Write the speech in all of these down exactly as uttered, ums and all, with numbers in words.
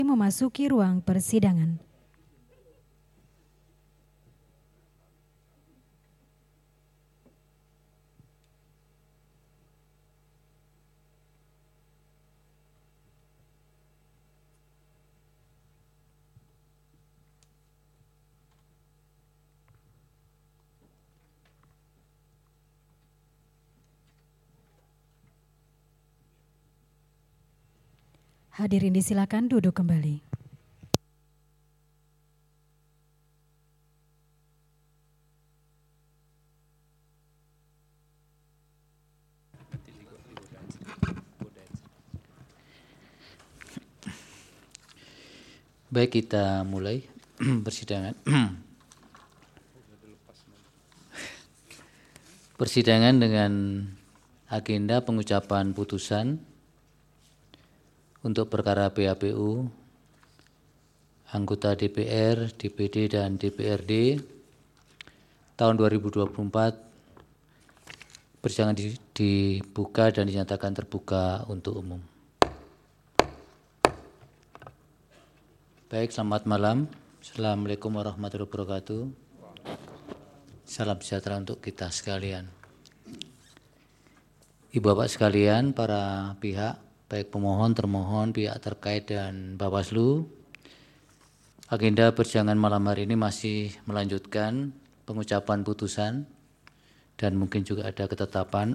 Memasuki ruang persidangan. Hadirin disilakan duduk kembali. Baik, kita mulai persidangan. Persidangan dengan agenda pengucapan putusan untuk perkara P H P U, anggota D P R, D P D, dan D P R D tahun dua ribu dua puluh empat. Persidangan dibuka dan dinyatakan terbuka untuk umum. Baik, selamat malam. Assalamualaikum warahmatullahi wabarakatuh. Salam sejahtera untuk kita sekalian. Ibu bapak sekalian, para pihak, baik pemohon, termohon, pihak terkait dan Bawaslu. Agenda persidangan malam hari ini masih melanjutkan pengucapan putusan dan mungkin juga ada ketetapan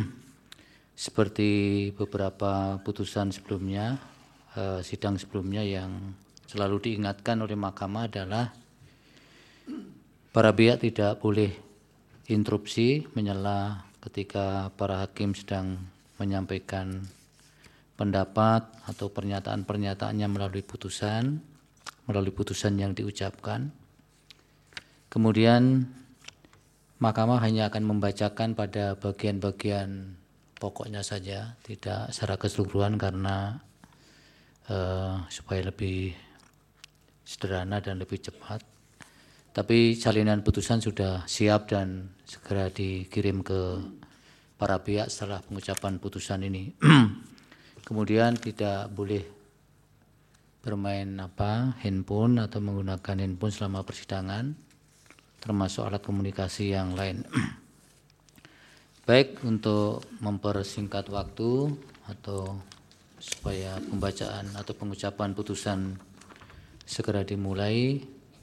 seperti beberapa putusan sebelumnya, eh, sidang sebelumnya yang selalu diingatkan oleh mahkamah adalah para pihak tidak boleh interupsi, menyela ketika para hakim sedang menyampaikan pendapat atau pernyataan-pernyataannya melalui putusan, melalui putusan yang diucapkan. Kemudian mahkamah hanya akan membacakan pada bagian-bagian pokoknya saja, tidak secara keseluruhan karena eh, supaya lebih sederhana dan lebih cepat. Tapi salinan putusan sudah siap dan segera dikirim ke para pihak setelah pengucapan putusan ini. Kemudian tidak boleh bermain apa handphone atau menggunakan handphone selama persidangan, termasuk alat komunikasi yang lain. Baik, untuk mempersingkat waktu atau supaya pembacaan atau pengucapan putusan segera dimulai,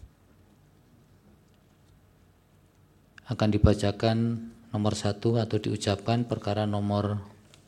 akan dibacakan nomor satu atau diucapkan perkara nomor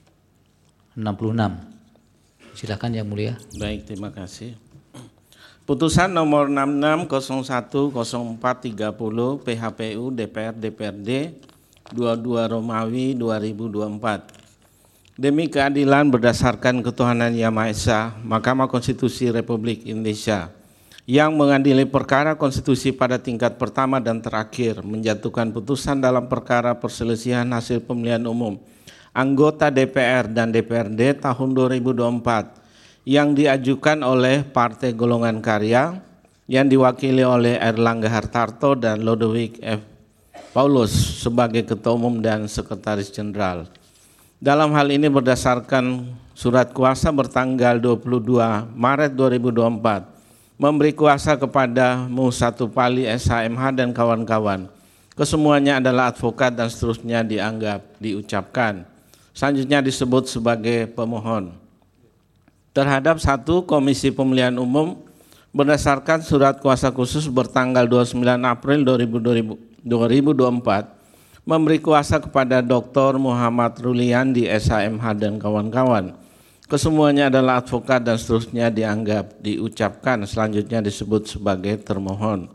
enam puluh enam. Silakan Yang Mulia. Baik, terima kasih. Putusan nomor enam enam nol satu nol empat tiga nol P H P U D P R D P R D dua puluh dua Romawi dua ribu dua puluh empat. Demi keadilan berdasarkan ketuhanan Yang Maha Esa, Mahkamah Konstitusi Republik Indonesia yang mengadili perkara konstitusi pada tingkat pertama dan terakhir menjatuhkan putusan dalam perkara perselisihan hasil pemilihan umum anggota D P R dan D P R D tahun dua ribu dua puluh empat yang diajukan oleh Partai Golongan Karya yang diwakili oleh Erlangga Hartarto dan Lodewijk F. Paulus sebagai Ketua Umum dan Sekretaris Jenderal. Dalam hal ini berdasarkan surat kuasa bertanggal dua puluh dua Maret dua ribu dua puluh empat memberi kuasa kepada Mu satu Pali S H M H dan kawan-kawan. Kesemuanya adalah advokat dan seterusnya dianggap diucapkan. Selanjutnya disebut sebagai pemohon. Terhadap satu Komisi Pemilihan Umum berdasarkan surat kuasa khusus bertanggal dua puluh sembilan April dua ribu dua puluh empat memberi kuasa kepada Doktor Muhammad Ruliandi S H M H dan kawan-kawan. Kesemuanya adalah advokat dan seterusnya dianggap diucapkan. Selanjutnya disebut sebagai termohon.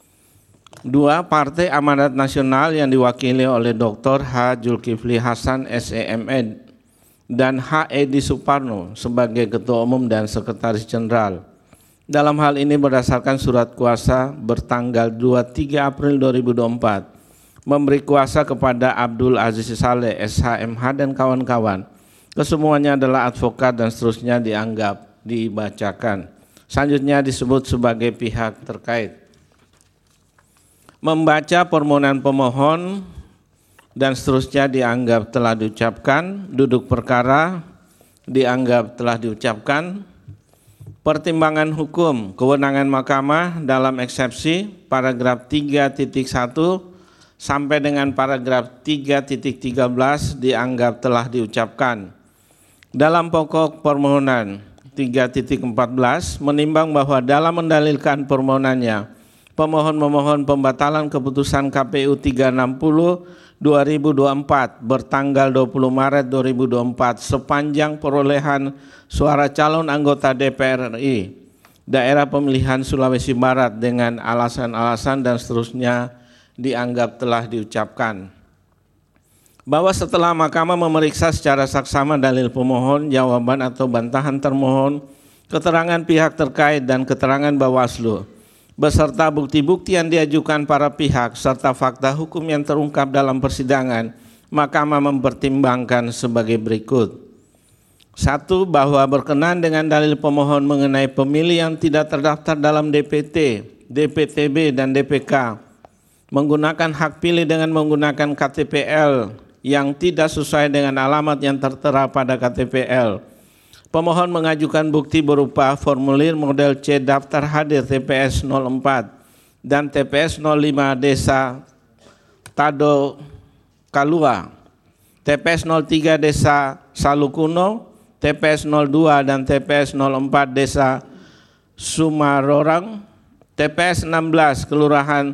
Dua, Partai Amanat Nasional yang diwakili oleh Doktor H. Zulkifli Hasan S E M E dan H. Edi Suparno sebagai Ketua Umum dan Sekretaris Jenderal. Dalam hal ini berdasarkan surat kuasa bertanggal dua puluh tiga April dua ribu dua puluh empat memberi kuasa kepada Abdul Aziz Saleh S H M H dan kawan-kawan. Kesemuanya adalah advokat dan seterusnya dianggap dibacakan. Selanjutnya disebut sebagai pihak terkait. Membaca permohonan pemohon dan seterusnya dianggap telah diucapkan. Duduk perkara dianggap telah diucapkan. Pertimbangan hukum kewenangan mahkamah dalam eksepsi paragraf tiga titik satu sampai dengan paragraf tiga titik tiga belas dianggap telah diucapkan. Dalam pokok permohonan tiga titik empat belas menimbang bahwa dalam mendalilkan permohonannya, pemohon memohon pembatalan keputusan K P U tiga ratus enam puluh dua ribu dua puluh empat bertanggal dua puluh Maret dua ribu dua puluh empat sepanjang perolehan suara calon anggota D P R R I daerah pemilihan Sulawesi Barat dengan alasan-alasan dan seterusnya dianggap telah diucapkan. Bahwa setelah mahkamah memeriksa secara saksama dalil pemohon, jawaban atau bantahan termohon, keterangan pihak terkait dan keterangan Bawaslu, beserta bukti-bukti yang diajukan para pihak serta fakta hukum yang terungkap dalam persidangan, mahkamah mempertimbangkan sebagai berikut. Satu, bahwa berkenan dengan dalil pemohon mengenai pemilih yang tidak terdaftar dalam D P T, D P T B, dan D P K, menggunakan hak pilih dengan menggunakan K T P L yang tidak sesuai dengan alamat yang tertera pada K T P L. Pemohon mengajukan bukti berupa formulir model C daftar hadir T P S nol empat dan T P S nol lima Desa Tado Kalua, T P S nol tiga Desa Salukuno, T P S nol dua dan T P S nol empat Desa Sumarorang, T P S enam belas Kelurahan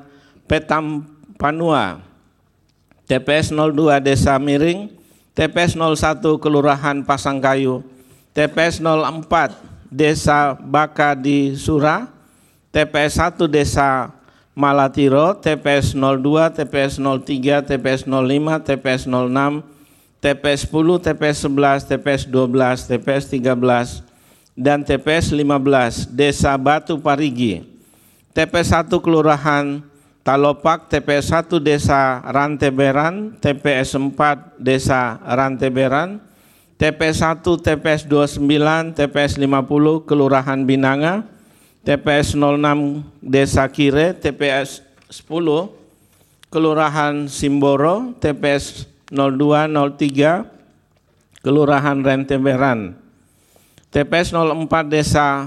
Petampanua, T P S nol dua Desa Miring, T P S nol satu Kelurahan Pasangkayu, T P S nol empat Desa Baka di Sura, T P S satu Desa Malatiro, T P S nol dua, T P S nol tiga, T P S nol lima, T P S nol enam, T P S sepuluh, T P S sebelas, T P S dua belas, T P S tiga belas, dan T P S lima belas Desa Batu Parigi, T P S satu Kelurahan Talopak, T P S satu Desa Ranteberan, T P S empat Desa Ranteberan, T P S satu, T P S dua puluh sembilan, T P S lima puluh Kelurahan Binanga, T P S nol enam Desa Kire, T P S sepuluh Kelurahan Simboro, T P S nol dua nol tiga Kelurahan Renteberan, T P S nol empat Desa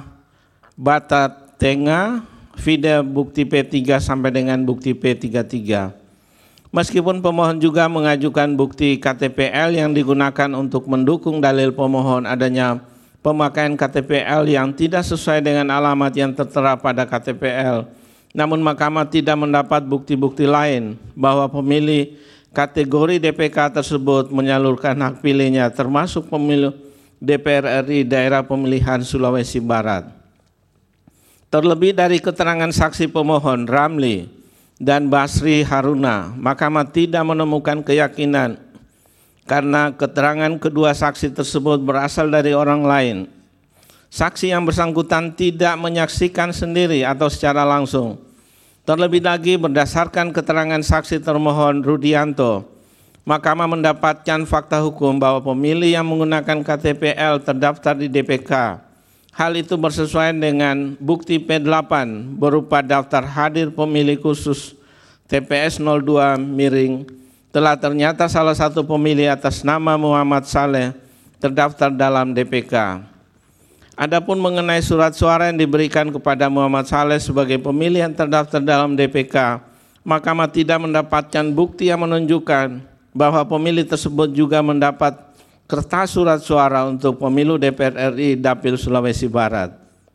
Batatenga, Fide bukti P tiga sampai dengan bukti P tiga puluh tiga. Meskipun pemohon juga mengajukan bukti K T P L yang digunakan untuk mendukung dalil pemohon adanya pemakaian K T P L yang tidak sesuai dengan alamat yang tertera pada K T P L, namun mahkamah tidak mendapat bukti-bukti lain bahwa pemilih kategori D P K tersebut menyalurkan hak pilihnya termasuk pemilu D P R R I daerah pemilihan Sulawesi Barat. Terlebih dari keterangan saksi pemohon Ramli dan Basri Haruna, mahkamah tidak menemukan keyakinan karena keterangan kedua saksi tersebut berasal dari orang lain. Saksi yang bersangkutan tidak menyaksikan sendiri atau secara langsung. Terlebih lagi berdasarkan keterangan saksi termohon Rudianto, mahkamah mendapatkan fakta hukum bahwa pemilih yang menggunakan K T P L terdaftar di D P K. Hal itu bersesuaian dengan bukti P delapan berupa daftar hadir pemilih khusus T P S nol dua miring telah ternyata salah satu pemilih atas nama Muhammad Saleh terdaftar dalam D P K. Adapun mengenai surat suara yang diberikan kepada Muhammad Saleh sebagai pemilih yang terdaftar dalam D P K, mahkamah tidak mendapatkan bukti yang menunjukkan bahwa pemilih tersebut juga mendapat kertas surat suara untuk pemilu D P R R I Dapil Sulawesi Barat.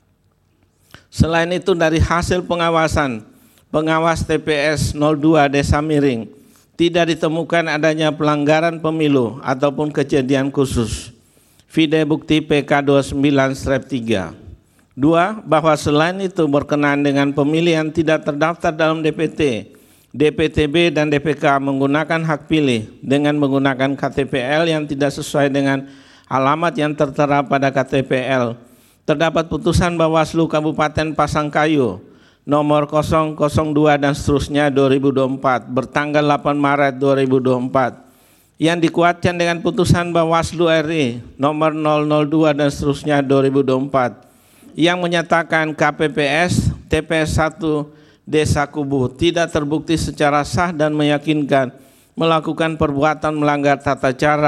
Selain itu dari hasil pengawasan pengawas T P S nol dua Desa Miring tidak ditemukan adanya pelanggaran pemilu ataupun kejadian khusus. Vide bukti P K dua puluh sembilan tiga. Dua, bahwa selain itu berkenaan dengan pemilih yang tidak terdaftar dalam D P T, D P T B dan D P K menggunakan hak pilih dengan menggunakan K T P L yang tidak sesuai dengan alamat yang tertera pada K T P L. Terdapat putusan Bawaslu Kabupaten Pasangkayu nomor nol nol dua dan seterusnya dua ribu dua puluh empat bertanggal delapan Maret dua ribu dua puluh empat yang dikuatkan dengan putusan Bawaslu R I nomor nol nol dua dan seterusnya dua ribu dua puluh empat yang menyatakan K P P S T P S satu Desa Kubu tidak terbukti secara sah dan meyakinkan melakukan perbuatan melanggar tata cara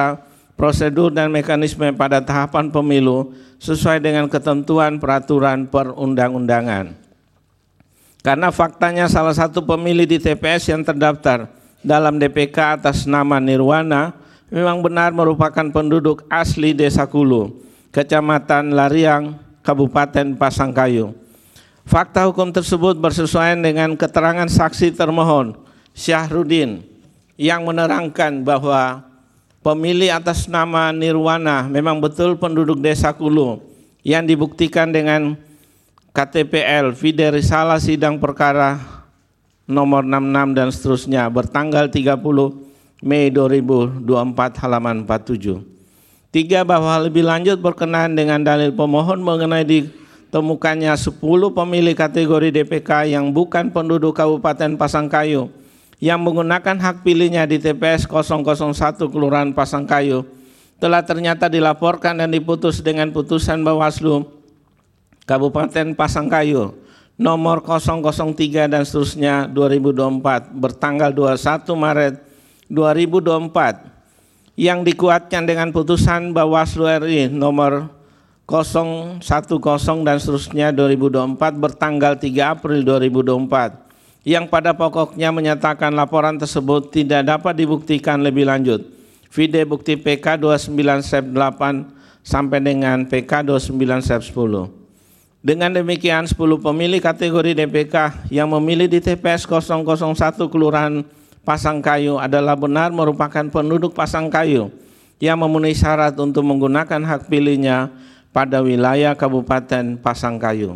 prosedur dan mekanisme pada tahapan pemilu sesuai dengan ketentuan peraturan perundang-undangan. Karena faktanya salah satu pemilih di T P S yang terdaftar dalam D P K atas nama Nirwana memang benar merupakan penduduk asli Desa Kulu, Kecamatan Lariang, Kabupaten Pasangkayu. Fakta hukum tersebut bersesuaian dengan keterangan saksi termohon Syahrudin yang menerangkan bahwa pemilih atas nama Nirwana memang betul penduduk Desa Kulu yang dibuktikan dengan K T P L, Vide Risalah Sidang Perkara nomor enam puluh enam dan seterusnya bertanggal tiga puluh Mei dua ribu dua puluh empat halaman empat puluh tujuh. Tiga, bahwa lebih lanjut berkenaan dengan dalil pemohon mengenai ditemukannya sepuluh pemilih kategori D P K yang bukan penduduk Kabupaten Pasangkayu yang menggunakan hak pilihnya di T P S nol nol satu Kelurahan Pasangkayu telah ternyata dilaporkan dan diputus dengan putusan Bawaslu Kabupaten Pasangkayu nomor nol nol tiga dan seterusnya dua ribu dua puluh empat bertanggal dua puluh satu Maret dua ribu dua puluh empat yang dikuatkan dengan putusan Bawaslu R I nomor nol satu nol dan seterusnya dua ribu dua puluh empat bertanggal tiga April dua ribu dua puluh empat yang pada pokoknya menyatakan laporan tersebut tidak dapat dibuktikan lebih lanjut. Vide bukti P K dua puluh sembilan Sep delapan sampai dengan P K dua puluh sembilan Sep sepuluh. Dengan demikian sepuluh pemilih kategori D P K yang memilih di T P S nol nol satu Kelurahan Pasangkayu adalah benar merupakan penduduk Pasangkayu yang memenuhi syarat untuk menggunakan hak pilihnya pada wilayah Kabupaten Pasangkayu.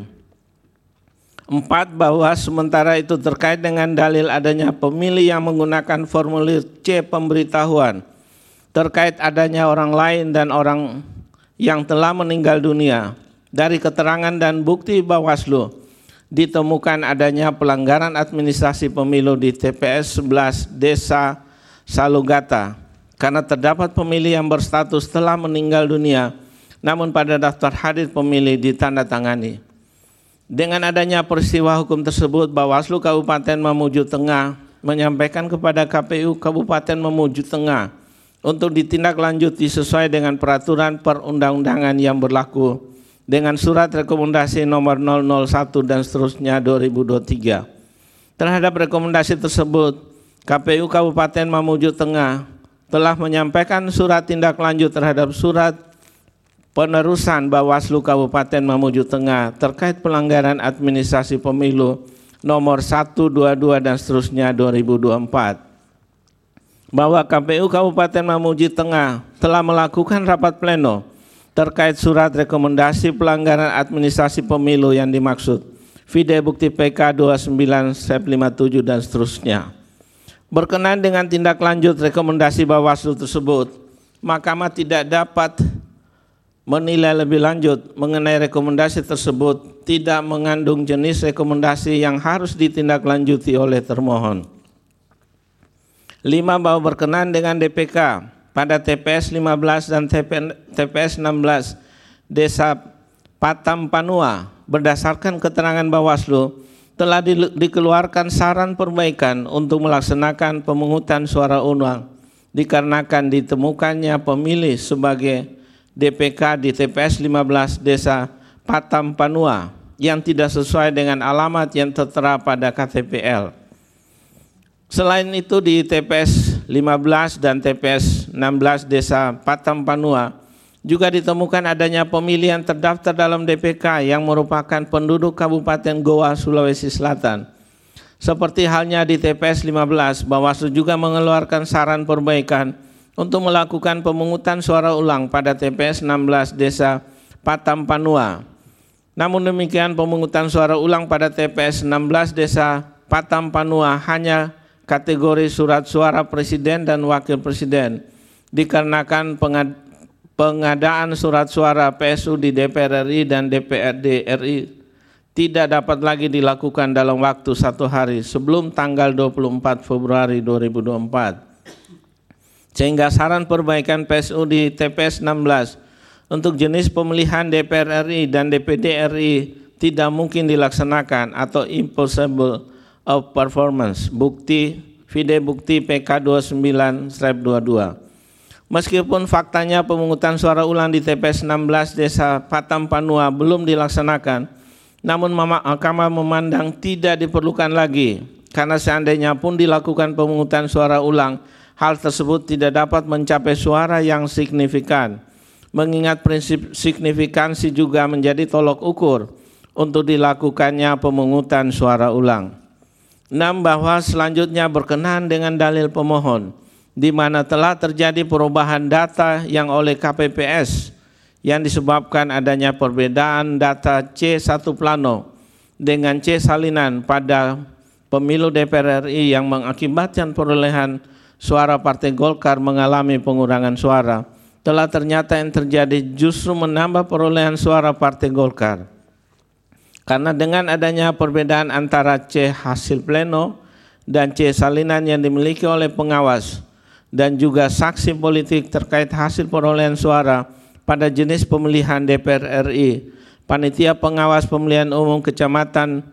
Empat, bahwa sementara itu terkait dengan dalil adanya pemilih yang menggunakan formulir C pemberitahuan terkait adanya orang lain dan orang yang telah meninggal dunia, dari keterangan dan bukti Bawaslu ditemukan adanya pelanggaran administrasi pemilu di T P S sebelas Desa Salugata karena terdapat pemilih yang berstatus telah meninggal dunia namun pada daftar hadir pemilih ditandatangani. Dengan adanya peristiwa hukum tersebut, Bawaslu Kabupaten Mamuju Tengah menyampaikan kepada K P U Kabupaten Mamuju Tengah untuk ditindaklanjuti sesuai dengan peraturan perundang-undangan yang berlaku dengan surat rekomendasi nomor nol nol satu dan seterusnya dua ribu dua puluh tiga. Terhadap rekomendasi tersebut, K P U Kabupaten Mamuju Tengah telah menyampaikan surat tindak lanjut terhadap surat penerusan Bawaslu Kabupaten Mamuju Tengah terkait pelanggaran administrasi pemilu nomor seratus dua puluh dua dan seterusnya dua ribu dua puluh empat. Bahwa K P U Kabupaten Mamuju Tengah telah melakukan rapat pleno terkait surat rekomendasi pelanggaran administrasi pemilu yang dimaksud. Vide bukti P K dua puluh sembilan Sep lima puluh tujuh dan seterusnya. Berkenaan dengan tindak lanjut rekomendasi Bawaslu tersebut, Mahkamah tidak dapat menilai lebih lanjut mengenai rekomendasi tersebut tidak mengandung jenis rekomendasi yang harus ditindaklanjuti oleh termohon. Lima, bahwa berkenaan dengan D P K pada T P S lima belas dan T P S enam belas Desa Patampanua berdasarkan keterangan Bawaslu telah di, dikeluarkan saran perbaikan untuk melaksanakan pemungutan suara ulang dikarenakan ditemukannya pemilih sebagai D P K di T P S lima belas Desa Patampanua yang tidak sesuai dengan alamat yang tertera pada K T P L. Selain itu di T P S lima belas dan T P S enam belas Desa Patampanua juga ditemukan adanya pemilih yang terdaftar dalam D P K yang merupakan penduduk Kabupaten Goa, Sulawesi Selatan. Seperti halnya di T P S lima belas, Bawaslu juga mengeluarkan saran perbaikan untuk melakukan pemungutan suara ulang pada T P S enam belas Desa Patampanua. Namun demikian, pemungutan suara ulang pada T P S enam belas Desa Patampanua hanya kategori surat suara presiden dan wakil presiden dikarenakan pengadaan surat suara P S U di D P R R I dan D P R D R I tidak dapat lagi dilakukan dalam waktu satu hari sebelum tanggal dua puluh empat Februari dua ribu dua puluh empat. Sehingga saran perbaikan P S U di T P S enam belas untuk jenis pemilihan D P R R I dan D P D R I tidak mungkin dilaksanakan atau impossible of performance. Bukti Vide bukti P K dua puluh sembilan Sep dua puluh dua. Meskipun faktanya pemungutan suara ulang di T P S enam belas Desa Patampanua belum dilaksanakan, namun Mahkamah memandang tidak diperlukan lagi, karena seandainya pun dilakukan pemungutan suara ulang, hal tersebut tidak dapat mencapai suara yang signifikan. Mengingat prinsip signifikansi juga menjadi tolok ukur untuk dilakukannya pemungutan suara ulang. enam. Bahwa selanjutnya berkenaan dengan dalil pemohon, di mana telah terjadi perubahan data yang oleh K P P S yang disebabkan adanya perbedaan data C satu plano dengan C salinan pada pemilu D P R R I yang mengakibatkan perolehan suara Partai Golkar mengalami pengurangan suara, telah ternyata yang terjadi justru menambah perolehan suara Partai Golkar. Karena dengan adanya perbedaan antara C hasil pleno dan C salinan yang dimiliki oleh pengawas dan juga saksi politik terkait hasil perolehan suara pada jenis pemilihan D P R R I, Panitia Pengawas Pemilihan Umum Kecamatan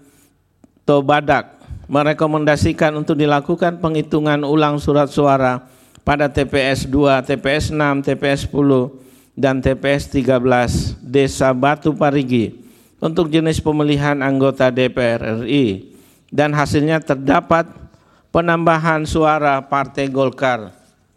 Tobadak merekomendasikan untuk dilakukan penghitungan ulang surat suara pada T P S dua, T P S enam, T P S sepuluh, dan T P S tiga belas Desa Batu Parigi untuk jenis pemilihan anggota D P R R I, dan hasilnya terdapat penambahan suara Partai Golkar.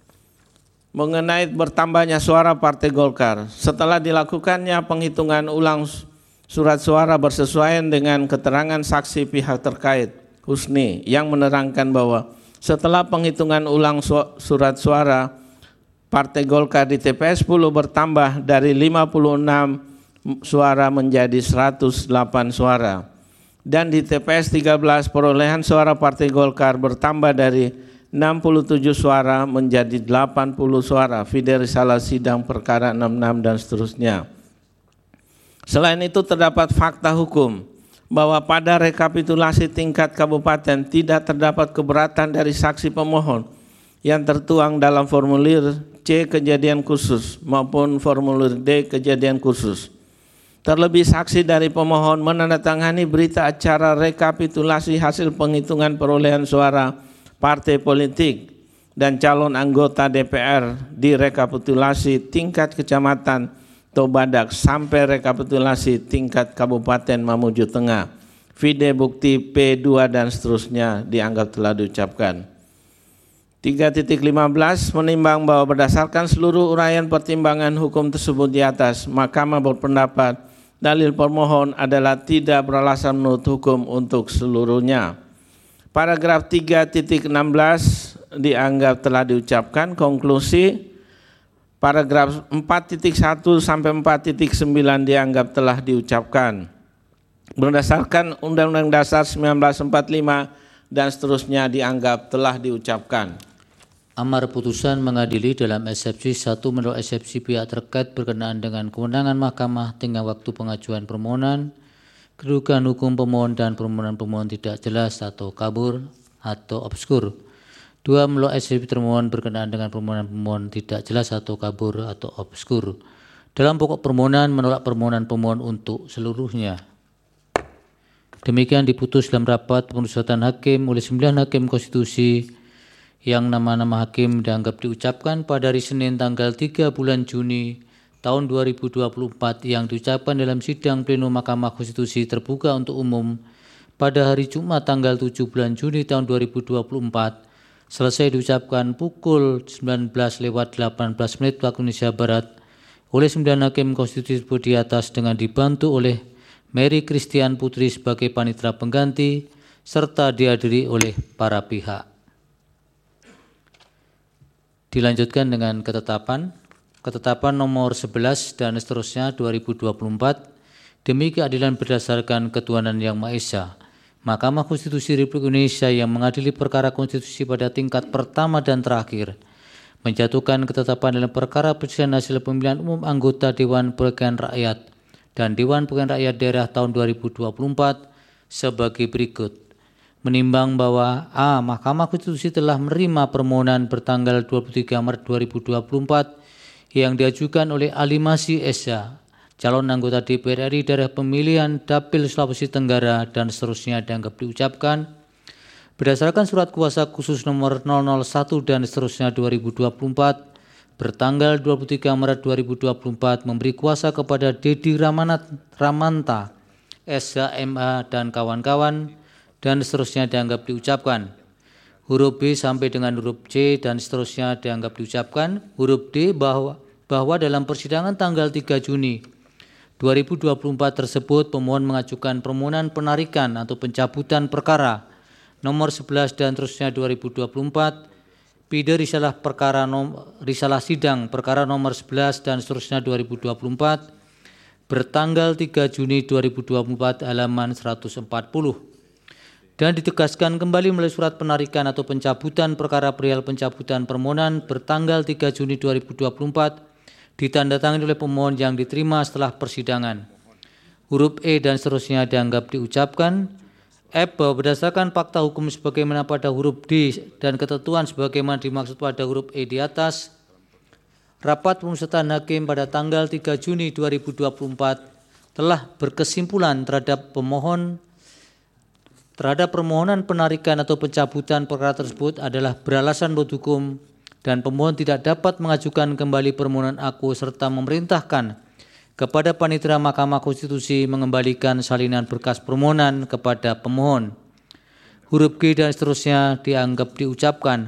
Mengenai bertambahnya suara Partai Golkar, setelah dilakukannya penghitungan ulang surat suara bersesuaian dengan keterangan saksi pihak terkait, Husni, yang menerangkan bahwa setelah penghitungan ulang surat suara Partai Golkar di T P S sepuluh bertambah dari lima puluh enam suara menjadi seratus delapan suara, dan di T P S tiga belas perolehan suara Partai Golkar bertambah dari enam puluh tujuh suara menjadi delapan puluh suara, fide risalah sidang perkara enam puluh enam dan seterusnya. Selain itu terdapat fakta hukum bahwa pada rekapitulasi tingkat kabupaten tidak terdapat keberatan dari saksi pemohon yang tertuang dalam formulir C kejadian khusus maupun formulir D kejadian khusus. Terlebih saksi dari pemohon menandatangani berita acara rekapitulasi hasil penghitungan perolehan suara partai politik dan calon anggota D P R di rekapitulasi tingkat kecamatan Tobadak sampai rekapitulasi tingkat Kabupaten Mamuju Tengah, vide bukti P dua dan seterusnya dianggap telah diucapkan. tiga titik lima belas menimbang bahwa berdasarkan seluruh uraian pertimbangan hukum tersebut di atas, Mahkamah berpendapat dalil pemohon adalah tidak beralasan menurut hukum untuk seluruhnya. Paragraf tiga titik enam belas dianggap telah diucapkan. Konklusi, paragraf empat titik satu sampai empat titik sembilan dianggap telah diucapkan. Berdasarkan Undang-Undang Dasar seribu sembilan ratus empat puluh lima dan seterusnya dianggap telah diucapkan. Amar putusan mengadili dalam eksepsi satu menurut eksepsi pihak terkait berkenaan dengan kewenangan Mahkamah tinggal waktu pengajuan permohonan, kedudukan hukum pemohon dan permohonan pemohon tidak jelas atau kabur atau obskur. Dua menolak eksepsi termohon berkenaan dengan permohonan pemohon tidak jelas atau kabur atau obskur. Dalam pokok permohonan menolak permohonan pemohon untuk seluruhnya. Demikian diputus dalam rapat pemusatan hakim oleh sembilan hakim konstitusi yang nama-nama hakim dianggap diucapkan pada hari Senin tanggal tiga bulan Juni tahun dua ribu dua puluh empat yang diucapkan dalam sidang pleno Mahkamah Konstitusi terbuka untuk umum pada hari Jumat tanggal tujuh bulan Juni tahun dua ribu dua puluh empat selesai diucapkan pukul sembilan belas lewat delapan belas menit waktu Indonesia Barat oleh sembilan hakim konstitusi di atas dengan dibantu oleh Mary Christian Putri sebagai panitera pengganti serta dihadiri oleh para pihak. Dilanjutkan dengan ketetapan. Ketetapan nomor sebelas dan seterusnya dua ribu dua puluh empat demi keadilan berdasarkan ketuhanan yang Maha Esa. Mahkamah Konstitusi Republik Indonesia yang mengadili perkara konstitusi pada tingkat pertama dan terakhir menjatuhkan ketetapan dalam perkara perselisihan hasil pemilihan umum anggota Dewan Perwakilan Rakyat dan Dewan Perwakilan Rakyat Daerah tahun dua ribu dua puluh empat sebagai berikut. Menimbang bahwa A. Mahkamah Konstitusi telah menerima permohonan bertanggal dua puluh tiga Maret dua ribu dua puluh empat yang diajukan oleh Alimasi Esa, calon anggota D P R R I daerah pemilihan Dapil Sulawesi Tenggara dan seterusnya dianggap diucapkan berdasarkan surat kuasa khusus nomor nol nol satu dan seterusnya dua ribu dua puluh empat bertanggal dua puluh tiga Maret dua ribu dua puluh empat memberi kuasa kepada Dedi Ramanat, Ramanta, S H M A dan kawan-kawan, dan seterusnya dianggap diucapkan. Huruf B sampai dengan huruf C dan seterusnya dianggap diucapkan. Huruf D bahwa, bahwa dalam persidangan tanggal tiga Juni dua ribu dua puluh empat tersebut pemohon mengajukan permohonan penarikan atau pencabutan perkara nomor sebelas dan seterusnya dua ribu dua puluh empat, pide risalah perkara nom, risalah sidang perkara nomor sebelas dan seterusnya dua ribu dua puluh empat bertanggal tiga Juni dua ribu dua puluh empat halaman seratus empat puluh. Dan ditegaskan kembali melalui surat penarikan atau pencabutan perkara perihal pencabutan permohonan bertanggal tiga Juni dua ribu dua puluh empat ditandatangani oleh pemohon yang diterima setelah persidangan. Huruf E dan seterusnya dianggap diucapkan. F bahwa berdasarkan fakta hukum sebagaimana pada huruf D dan ketentuan sebagaimana dimaksud pada huruf E di atas, rapat pemusyawaratan hakim pada tanggal tiga Juni dua ribu dua puluh empat telah berkesimpulan terhadap pemohon terhadap permohonan penarikan atau pencabutan perkara tersebut adalah beralasan menurut hukum dan pemohon tidak dapat mengajukan kembali permohonan aku serta memerintahkan kepada Panitera Mahkamah Konstitusi mengembalikan salinan berkas permohonan kepada pemohon. Huruf G dan seterusnya dianggap diucapkan.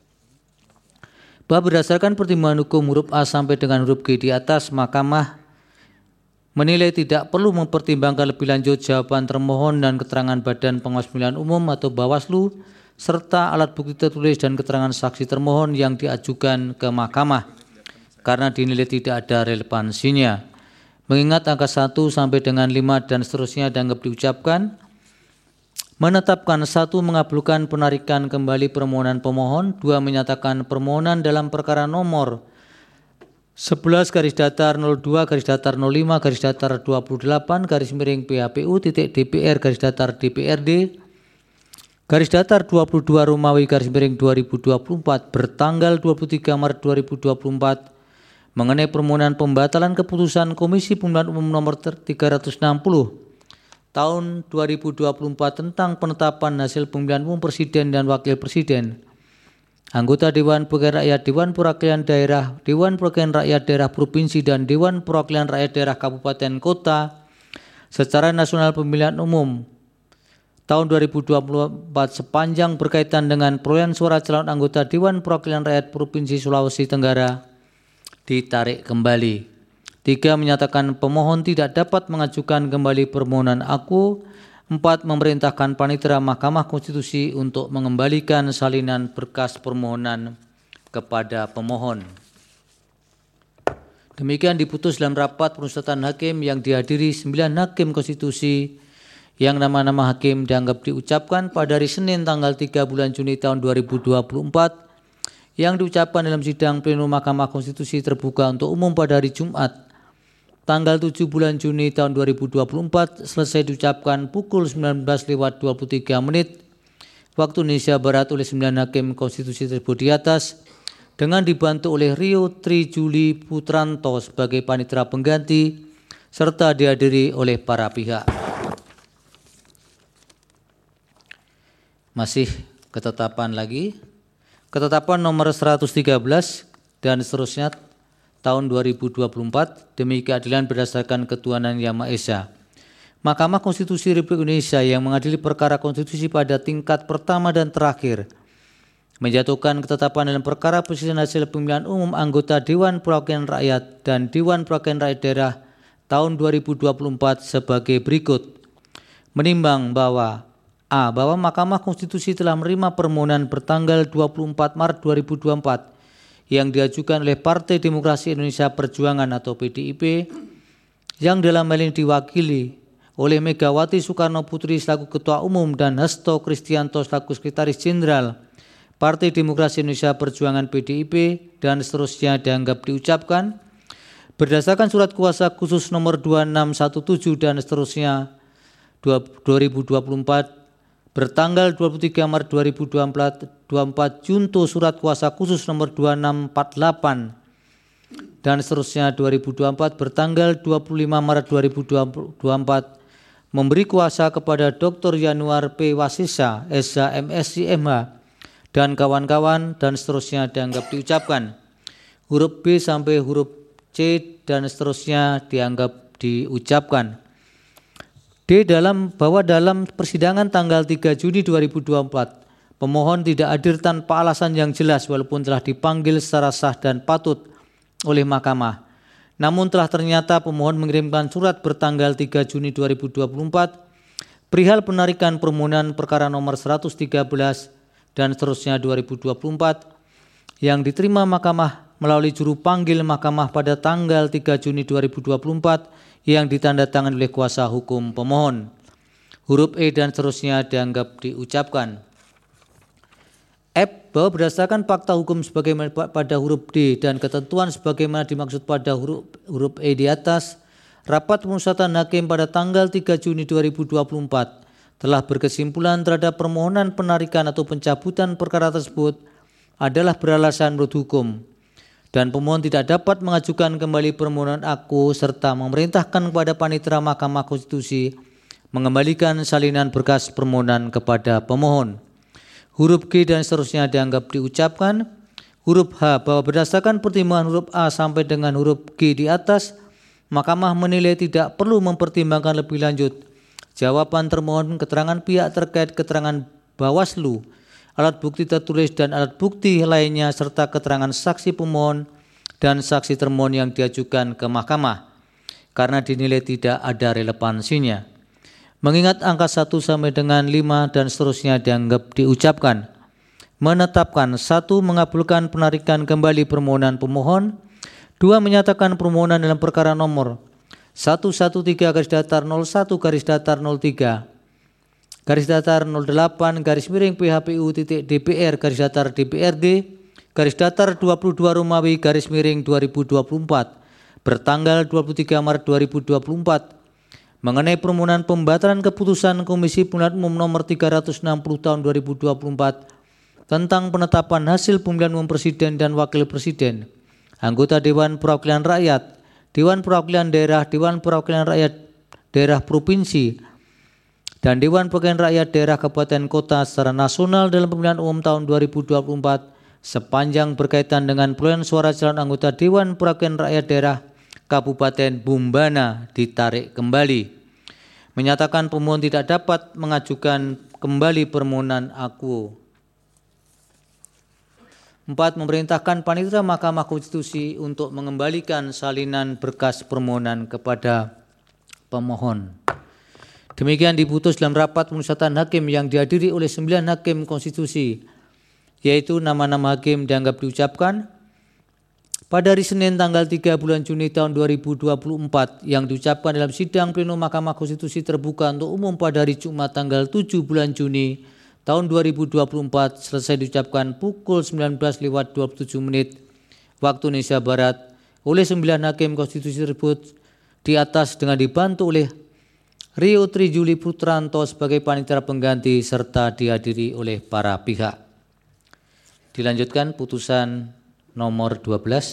Bahwa berdasarkan pertimbangan hukum huruf A sampai dengan huruf G di atas, Mahkamah menilai tidak perlu mempertimbangkan lebih lanjut jawaban termohon dan keterangan Badan Pengawas Pemilihan Umum atau Bawaslu serta alat bukti tertulis dan keterangan saksi termohon yang diajukan ke mahkamah karena dinilai tidak ada relevansinya. Mengingat angka satu sampai dengan lima dan seterusnya dianggap diucapkan. Menetapkan satu mengabulkan penarikan kembali permohonan pemohon, dua menyatakan permohonan dalam perkara nomor sebelas garis datar nol dua garis datar nol lima garis datar dua puluh delapan garis miring P H P U titik D P R garis datar D P R D garis datar dua puluh dua Romawi garis miring dua ribu dua puluh empat bertanggal dua puluh tiga Maret dua ribu dua puluh empat mengenai permohonan pembatalan keputusan Komisi Pemilihan Umum nomor tiga ratus enam puluh tahun dua ribu dua puluh empat tentang penetapan hasil pemilihan umum presiden dan wakil presiden, anggota Dewan Perwakilan Rakyat, Dewan Perwakilan Daerah, Dewan Perwakilan Rakyat Daerah Provinsi dan Dewan Perwakilan Rakyat Daerah Kabupaten Kota secara nasional pemilihan umum tahun dua ribu dua puluh empat sepanjang berkaitan dengan perolehan suara calon anggota Dewan Perwakilan Rakyat Provinsi Sulawesi Tenggara ditarik kembali. Tiga, menyatakan pemohon tidak dapat mengajukan kembali permohonan aku. Empat, memerintahkan Panitera Mahkamah Konstitusi untuk mengembalikan salinan berkas permohonan kepada pemohon. Demikian diputus dalam rapat pemusyawaratan hakim yang dihadiri sembilan hakim konstitusi yang nama-nama hakim dianggap diucapkan pada hari Senin tanggal tiga bulan Juni tahun dua ribu dua puluh empat yang diucapkan dalam sidang pleno Mahkamah Konstitusi terbuka untuk umum pada hari Jumat tanggal tujuh bulan Juni tahun dua ribu dua puluh empat selesai diucapkan pukul sembilan belas lewat dua puluh tiga menit waktu Indonesia Barat oleh sembilan hakim konstitusi tersebut di atas dengan dibantu oleh Rio Tri Juli Putranto sebagai panitera pengganti serta dihadiri oleh para pihak. Masih ketetapan lagi. Ketetapan nomor seratus tiga belas dan seterusnya tahun dua ribu dua puluh empat demi keadilan berdasarkan ketuhanan Yang Maha Esa. Mahkamah Konstitusi Republik Indonesia yang mengadili perkara konstitusi pada tingkat pertama dan terakhir menjatuhkan ketetapan dalam perkara perselisihan hasil pemilihan umum anggota Dewan Perwakilan Rakyat dan Dewan Perwakilan Rakyat Daerah tahun dua ribu dua puluh empat sebagai berikut. Menimbang bahwa A. Bahwa Mahkamah Konstitusi telah menerima permohonan bertanggal dua puluh empat Maret dua ribu dua puluh empat yang diajukan oleh Partai Demokrasi Indonesia Perjuangan atau P D I P yang dalam hal ini diwakili oleh Megawati Soekarno Putri selaku Ketua Umum dan Hasto Kristianto selaku Sekretaris Jenderal Partai Demokrasi Indonesia Perjuangan P D I P dan seterusnya dianggap diucapkan berdasarkan surat kuasa khusus nomor dua enam satu tujuh dan seterusnya dua ribu dua puluh empat bertanggal dua puluh tiga Maret dua ribu dua puluh empat junto surat kuasa khusus nomor dua enam empat delapan dan seterusnya dua ribu dua puluh empat bertanggal dua puluh lima Maret dua ribu dua puluh empat memberi kuasa kepada Doktor Yanuar P. Wasesa, S H M S C M H dan kawan-kawan dan seterusnya dianggap diucapkan. huruf B sampai huruf C dan seterusnya dianggap diucapkan. D dalam bahwa dalam persidangan tanggal tiga Juni dua ribu dua puluh empat pemohon tidak hadir tanpa alasan yang jelas walaupun telah dipanggil secara sah dan patut oleh mahkamah. Namun telah ternyata pemohon mengirimkan surat bertanggal tiga Juni dua ribu dua puluh empat perihal penarikan permohonan perkara nomor seratus tiga belas dan seterusnya dua ribu dua puluh empat yang diterima mahkamah melalui juru panggil mahkamah pada tanggal tiga Juni dua ribu dua puluh empat yang ditandatangani oleh kuasa hukum pemohon. Huruf E dan seterusnya dianggap diucapkan. F bahwa berdasarkan fakta hukum sebagaimana pada huruf D dan ketentuan sebagaimana dimaksud pada huruf, huruf E di atas, rapat pemusatan hakim pada tanggal tiga Juni dua ribu dua puluh empat telah berkesimpulan terhadap permohonan penarikan atau pencabutan perkara tersebut adalah beralasan menurut hukum dan pemohon tidak dapat mengajukan kembali permohonan aku serta memerintahkan kepada panitera Mahkamah Konstitusi mengembalikan salinan berkas permohonan kepada pemohon. Huruf G dan seterusnya dianggap diucapkan. Huruf H bahwa berdasarkan pertimbangan huruf A sampai dengan huruf G di atas, mahkamah menilai tidak perlu mempertimbangkan lebih lanjut jawaban termohon, keterangan pihak terkait, keterangan Bawaslu, alat bukti tertulis dan alat bukti lainnya serta keterangan saksi pemohon dan saksi termohon yang diajukan ke mahkamah karena dinilai tidak ada relevansinya. Mengingat angka satu sampai dengan lima dan seterusnya dianggap diucapkan. Menetapkan satu mengabulkan penarikan kembali permohonan pemohon. Dua menyatakan permohonan dalam perkara nomor seratus tiga belas garis datar nol satu garis datar nol tiga garis datar nol delapan garis miring P H P U titik D P R garis datar D P R D garis datar dua puluh dua Romawi garis miring dua ribu dua puluh empat bertanggal dua puluh tiga Maret dua ribu dua puluh empat mengenai permohonan pembatalan keputusan Komisi Pemilihan Umum nomor tiga ratus enam puluh tahun dua ribu dua puluh empat tentang penetapan hasil pemilihan umum presiden dan wakil presiden, anggota Dewan Perwakilan Rakyat, Dewan Perwakilan Daerah, Dewan Perwakilan Rakyat Daerah Provinsi, dan Dewan Perwakilan Rakyat Daerah Kabupaten Kota secara nasional dalam pemilihan umum tahun dua ribu dua puluh empat sepanjang berkaitan dengan perolehan suara calon anggota Dewan Perwakilan Rakyat Daerah Kabupaten Bumbana ditarik kembali. Menyatakan pemohon tidak dapat mengajukan kembali permohonan aku. Empat, memerintahkan panitera Mahkamah Konstitusi untuk mengembalikan salinan berkas permohonan kepada pemohon. Demikian diputus dalam rapat pemusatan hakim yang dihadiri oleh sembilan hakim konstitusi, yaitu nama-nama hakim dianggap diucapkan pada hari Senin tanggal tiga bulan Juni tahun dua ribu dua puluh empat yang diucapkan dalam sidang pleno Mahkamah Konstitusi terbuka untuk umum pada hari Jumat tanggal tujuh bulan Juni tahun dua ribu dua puluh empat selesai diucapkan pukul sembilan belas lewat dua puluh tujuh menit waktu Indonesia Barat oleh sembilan hakim konstitusi tersebut di atas dengan dibantu oleh Rio Trijuli Putranto sebagai panitera pengganti serta dihadiri oleh para pihak. Dilanjutkan putusan nomor dua belas.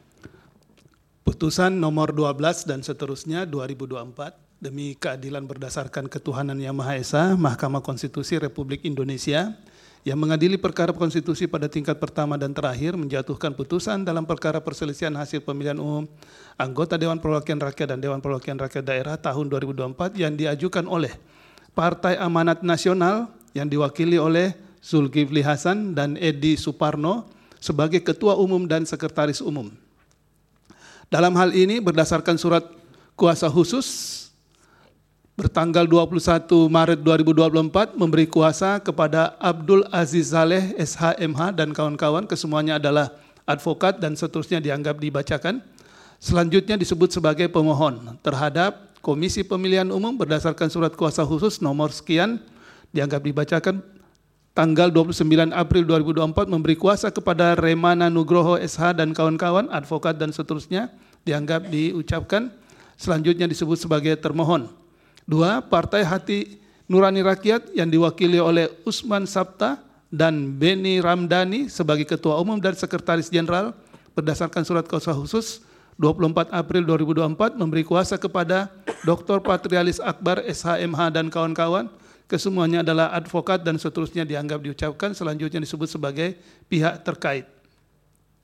Putusan nomor dua belas dan seterusnya dua ribu dua puluh empat demi keadilan berdasarkan ketuhanan Yang Maha Esa, Mahkamah Konstitusi Republik Indonesia yang mengadili perkara konstitusi pada tingkat pertama dan terakhir menjatuhkan putusan dalam perkara perselisihan hasil pemilihan umum anggota Dewan Perwakilan Rakyat dan Dewan Perwakilan Rakyat Daerah tahun dua ribu dua puluh empat yang diajukan oleh Partai Amanat Nasional yang diwakili oleh Zulkifli Hasan dan Edi Suparno sebagai Ketua Umum dan Sekretaris Umum. Dalam hal ini berdasarkan surat kuasa khusus bertanggal dua puluh satu Maret dua ribu dua puluh empat memberi kuasa kepada Abdul Aziz Saleh S H M H dan kawan-kawan, kesemuanya adalah advokat dan seterusnya dianggap dibacakan. Selanjutnya disebut sebagai pemohon terhadap Komisi Pemilihan Umum berdasarkan surat kuasa khusus nomor sekian dianggap dibacakan tanggal dua puluh sembilan April dua ribu dua puluh empat memberi kuasa kepada Remana Nugroho S H dan kawan-kawan, advokat dan seterusnya dianggap diucapkan. Selanjutnya disebut sebagai termohon. Dua, Partai Hati Nurani Rakyat yang diwakili oleh Usman Sabta dan Beni Ramdhani sebagai Ketua Umum dan Sekretaris Jenderal berdasarkan surat kuasa khusus dua puluh empat April dua ribu dua puluh empat memberi kuasa kepada Doktor Patrialis Akbar S H M H dan kawan-kawan, kesemuanya adalah advokat dan seterusnya dianggap diucapkan. Selanjutnya disebut sebagai pihak terkait.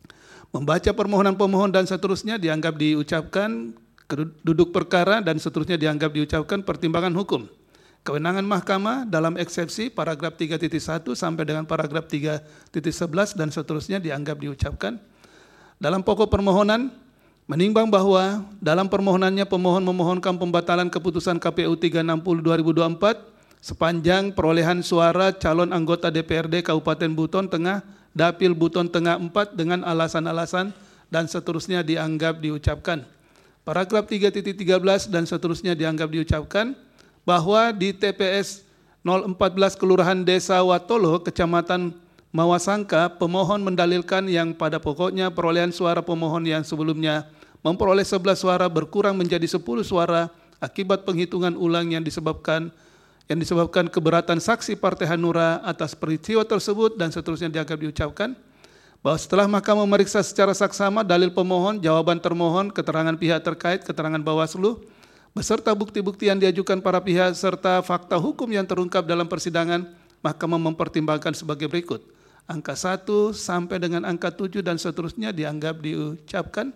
Membaca permohonan pemohon dan seterusnya dianggap diucapkan, duduk perkara dan seterusnya dianggap diucapkan pertimbangan hukum. Kewenangan mahkamah dalam eksepsi paragraf tiga titik satu sampai dengan paragraf tiga titik sebelas dan seterusnya dianggap diucapkan. Dalam pokok permohonan, menimbang bahwa dalam permohonannya pemohon memohonkan pembatalan keputusan K P U tiga enam nol dua ribu dua puluh empat sepanjang perolehan suara calon anggota D P R D Kabupaten Buton Tengah, Dapil Buton Tengah empat dengan alasan-alasan dan seterusnya dianggap diucapkan. Paragraf tiga titik tiga belas dan seterusnya dianggap diucapkan bahwa di T P S nol empat belas Kelurahan Desa Watolo, Kecamatan Mawasangka, pemohon mendalilkan yang pada pokoknya perolehan suara pemohon yang sebelumnya memperoleh sebelas suara berkurang menjadi sepuluh suara akibat penghitungan ulang yang disebabkan yang disebabkan keberatan saksi Partai Hanura atas peristiwa tersebut dan seterusnya dianggap diucapkan. Bahwa setelah mahkamah memeriksa secara saksama dalil pemohon, jawaban termohon, keterangan pihak terkait, keterangan Bawaslu, beserta bukti-bukti yang diajukan para pihak serta fakta hukum yang terungkap dalam persidangan, mahkamah mempertimbangkan sebagai berikut. Angka satu sampai dengan angka tujuh dan seterusnya dianggap diucapkan.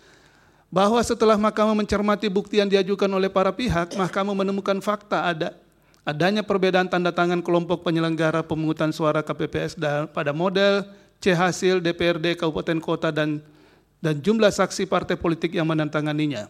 Bahwa setelah mahkamah mencermati bukti yang diajukan oleh para pihak, mahkamah menemukan fakta ada adanya perbedaan tanda tangan kelompok penyelenggara pemungutan suara K P P S pada model C hasil D P R D Kabupaten Kota dan dan jumlah saksi partai politik yang menandatanganinya.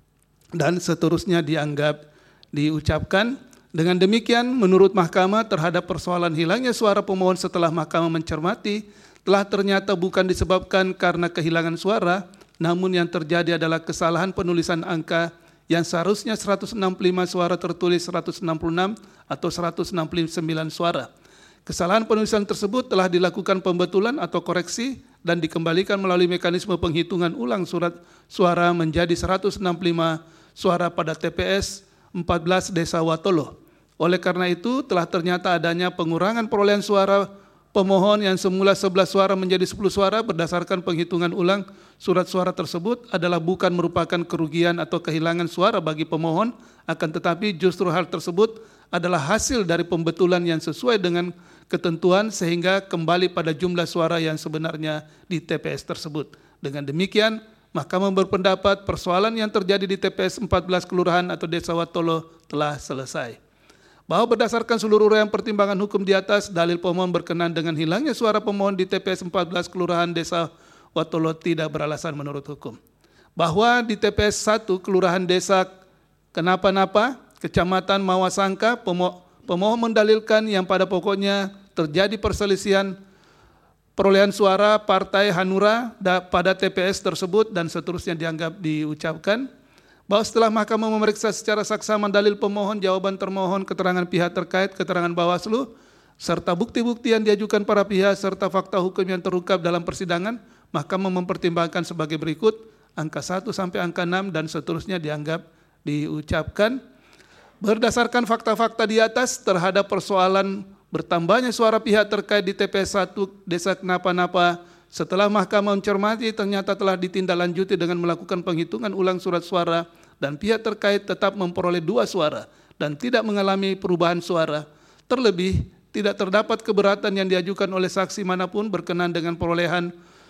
Dan seterusnya dianggap diucapkan. Dengan demikian, menurut mahkamah terhadap persoalan hilangnya suara pemohon setelah mahkamah mencermati, telah ternyata bukan disebabkan karena kehilangan suara, namun yang terjadi adalah kesalahan penulisan angka yang seharusnya seratus enam puluh lima suara tertulis seratus enam puluh enam atau seratus enam puluh sembilan suara. Kesalahan penulisan tersebut telah dilakukan pembetulan atau koreksi dan dikembalikan melalui mekanisme penghitungan ulang surat suara menjadi seratus enam puluh lima suara pada T P S empat belas Desa Watolo. Oleh karena itu telah ternyata adanya pengurangan perolehan suara pemohon yang semula sebelas suara menjadi sepuluh suara berdasarkan penghitungan ulang surat suara tersebut adalah bukan merupakan kerugian atau kehilangan suara bagi pemohon, akan tetapi justru hal tersebut adalah hasil dari pembetulan yang sesuai dengan ketentuan sehingga kembali pada jumlah suara yang sebenarnya di T P S tersebut. Dengan demikian, mahkamah berpendapat persoalan yang terjadi di T P S empat belas Kelurahan atau Desa Watolo telah selesai. Bahwa berdasarkan seluruh uraian pertimbangan hukum di atas, dalil pemohon berkenan dengan hilangnya suara pemohon di T P S empat belas Kelurahan Desa Watolo tidak beralasan menurut hukum. Bahwa di T P S satu Kelurahan Desa Kenapa-Napa, Kecamatan Mawasangka, pemohon mendalilkan yang pada pokoknya terjadi perselisihan perolehan suara Partai Hanura pada T P S tersebut dan seterusnya dianggap diucapkan. Bahwa setelah mahkamah memeriksa secara saksama dalil pemohon, jawaban termohon, keterangan pihak terkait, keterangan Bawaslu, serta bukti-bukti yang diajukan para pihak serta fakta hukum yang terungkap dalam persidangan, mahkamah mempertimbangkan sebagai berikut, angka satu sampai angka enam dan seterusnya dianggap diucapkan. Berdasarkan fakta-fakta di atas terhadap persoalan bertambahnya suara pihak terkait di T P S satu Desa Kenapa-Napa, setelah mahkamah mencermati ternyata telah ditindaklanjuti dengan melakukan penghitungan ulang surat suara dan pihak terkait tetap memperoleh dua suara dan tidak mengalami perubahan suara. Terlebih, tidak terdapat keberatan yang diajukan oleh saksi manapun berkenan dengan perolehan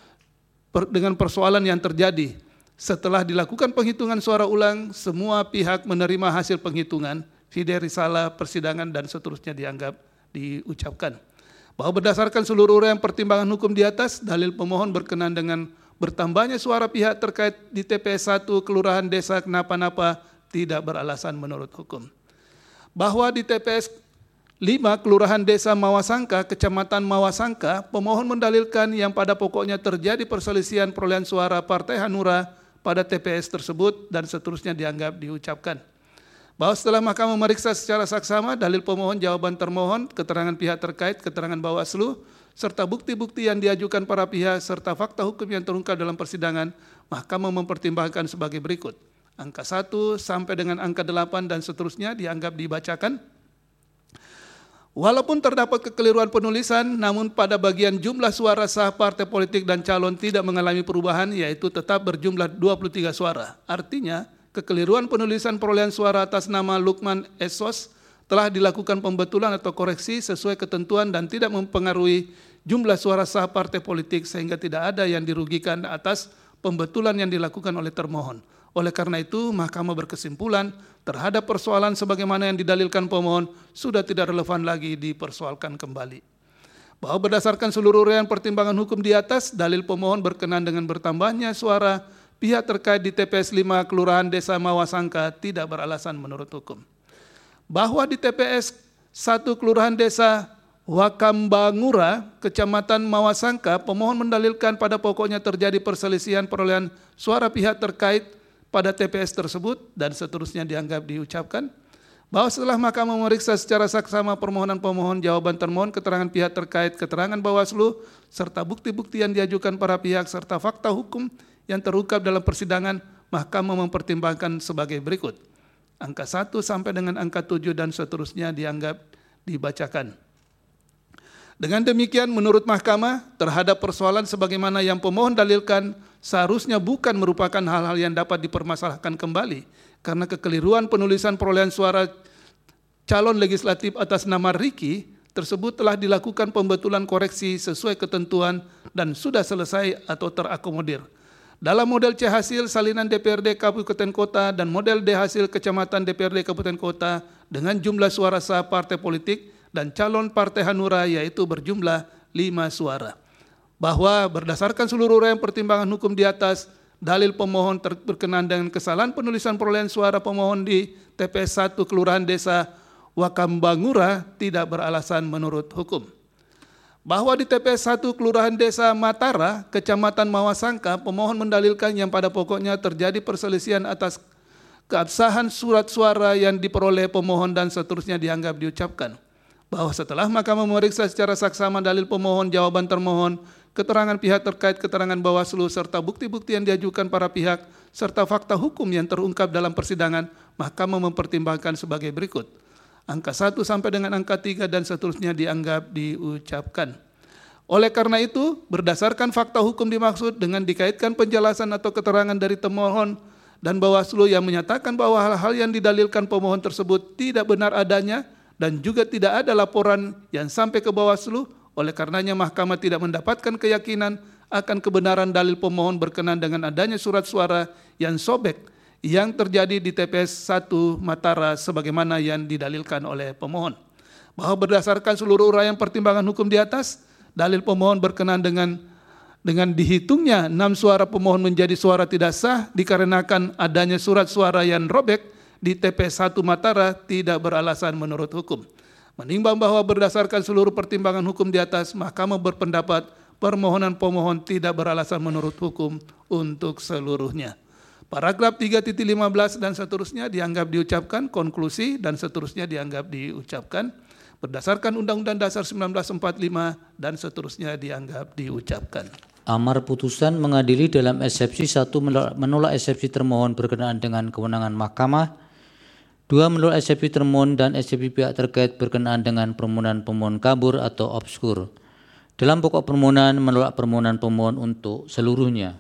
per, dengan persoalan yang terjadi. Setelah dilakukan penghitungan suara ulang, semua pihak menerima hasil penghitungan, fide risalah persidangan dan seterusnya dianggap diucapkan. Bahwa berdasarkan seluruh uraian pertimbangan hukum di atas, dalil pemohon berkenan dengan bertambahnya suara pihak terkait di T P S satu Kelurahan Desa Kenapa-Napa tidak beralasan menurut hukum. Bahwa di T P S lima Kelurahan Desa Mawasangka, Kecamatan Mawasangka, pemohon mendalilkan yang pada pokoknya terjadi perselisihan perolehan suara Partai Hanura pada T P S tersebut dan seterusnya dianggap diucapkan. Bahwa setelah mahkamah memeriksa secara saksama dalil pemohon, jawaban termohon, keterangan pihak terkait, keterangan Bawaslu, serta bukti-bukti yang diajukan para pihak serta fakta hukum yang terungkap dalam persidangan, mahkamah mempertimbangkan sebagai berikut. Angka satu sampai dengan angka delapan dan seterusnya dianggap dibacakan. Walaupun terdapat kekeliruan penulisan, namun pada bagian jumlah suara sah partai politik dan calon tidak mengalami perubahan, yaitu tetap berjumlah dua puluh tiga suara. Artinya, kekeliruan penulisan perolehan suara atas nama Lukman Esos telah dilakukan pembetulan atau koreksi sesuai ketentuan dan tidak mempengaruhi jumlah suara sah partai politik sehingga tidak ada yang dirugikan atas pembetulan yang dilakukan oleh termohon. Oleh karena itu, Mahkamah berkesimpulan terhadap persoalan sebagaimana yang didalilkan pemohon sudah tidak relevan lagi dipersoalkan kembali. Bahwa berdasarkan seluruh uraian pertimbangan hukum di atas, dalil pemohon berkenan dengan bertambahnya suara pihak terkait di T P S lima Kelurahan Desa Mawasangka tidak beralasan menurut hukum. Bahwa di T P S satu Kelurahan Desa Wakambangura, Kecamatan Mawasangka, pemohon mendalilkan pada pokoknya terjadi perselisihan perolehan suara pihak terkait pada T P S tersebut dan seterusnya dianggap diucapkan. Bahwa setelah Mahkamah memeriksa secara saksama permohonan pemohon, jawaban termohon, keterangan pihak terkait, keterangan Bawaslu, serta bukti-bukti yang diajukan para pihak, serta fakta hukum yang terungkap dalam persidangan, Mahkamah mempertimbangkan sebagai berikut. Angka satu sampai dengan angka tujuh dan seterusnya dianggap dibacakan. Dengan demikian, menurut Mahkamah, terhadap persoalan sebagaimana yang pemohon dalilkan, seharusnya bukan merupakan hal-hal yang dapat dipermasalahkan kembali, karena kekeliruan penulisan perolehan suara calon legislatif atas nama Riki tersebut telah dilakukan pembetulan koreksi sesuai ketentuan dan sudah selesai atau terakomodir. Dalam model C hasil salinan D P R D Kabupaten Kota dan model D hasil Kecamatan D P R D Kabupaten Kota dengan jumlah suara sah partai politik dan calon partai Hanura yaitu berjumlah lima suara. Bahwa berdasarkan seluruh uraian pertimbangan hukum di atas, dalil pemohon berkenaan dengan kesalahan penulisan perolehan suara pemohon di T P S satu Kelurahan Desa Wakambangura tidak beralasan menurut hukum. Bahwa di T P S satu Kelurahan Desa Matara, Kecamatan Mawasangka, pemohon mendalilkan yang pada pokoknya terjadi perselisihan atas keabsahan surat suara yang diperoleh pemohon dan seterusnya dianggap diucapkan. Bahwa setelah Mahkamah memeriksa secara saksama dalil pemohon, jawaban termohon, keterangan pihak terkait, keterangan Bawaslu, serta bukti-bukti yang diajukan para pihak, serta fakta hukum yang terungkap dalam persidangan, Mahkamah mempertimbangkan sebagai berikut. Angka satu sampai dengan angka tiga dan seterusnya dianggap diucapkan. Oleh karena itu, berdasarkan fakta hukum dimaksud dengan dikaitkan penjelasan atau keterangan dari termohon dan Bawaslu yang menyatakan bahwa hal-hal yang didalilkan pemohon tersebut tidak benar adanya dan juga tidak ada laporan yang sampai ke Bawaslu, oleh karenanya Mahkamah tidak mendapatkan keyakinan akan kebenaran dalil pemohon berkenaan dengan adanya surat suara yang sobek yang terjadi di T P S satu Matara sebagaimana yang didalilkan oleh pemohon. Bahwa berdasarkan seluruh uraian pertimbangan hukum di atas, dalil pemohon berkenaan dengan dengan dihitungnya enam suara pemohon menjadi suara tidak sah dikarenakan adanya surat suara yang robek di T P S satu Matara tidak beralasan menurut hukum. Menimbang bahwa berdasarkan seluruh pertimbangan hukum di atas, Mahkamah berpendapat permohonan pemohon tidak beralasan menurut hukum untuk seluruhnya. Paragraf tiga titik lima belas dan seterusnya dianggap diucapkan, konklusi dan seterusnya dianggap diucapkan, berdasarkan Undang-Undang Dasar seribu sembilan ratus empat puluh lima dan seterusnya dianggap diucapkan. Amar putusan mengadili dalam eksepsi satu menolak eksepsi termohon berkenaan dengan kewenangan Mahkamah, dua menolak eksepsi termohon dan eksepsi pihak terkait berkenaan dengan permohonan pemohon kabur atau obskur. Dalam pokok permohonan menolak permohonan pemohon untuk seluruhnya.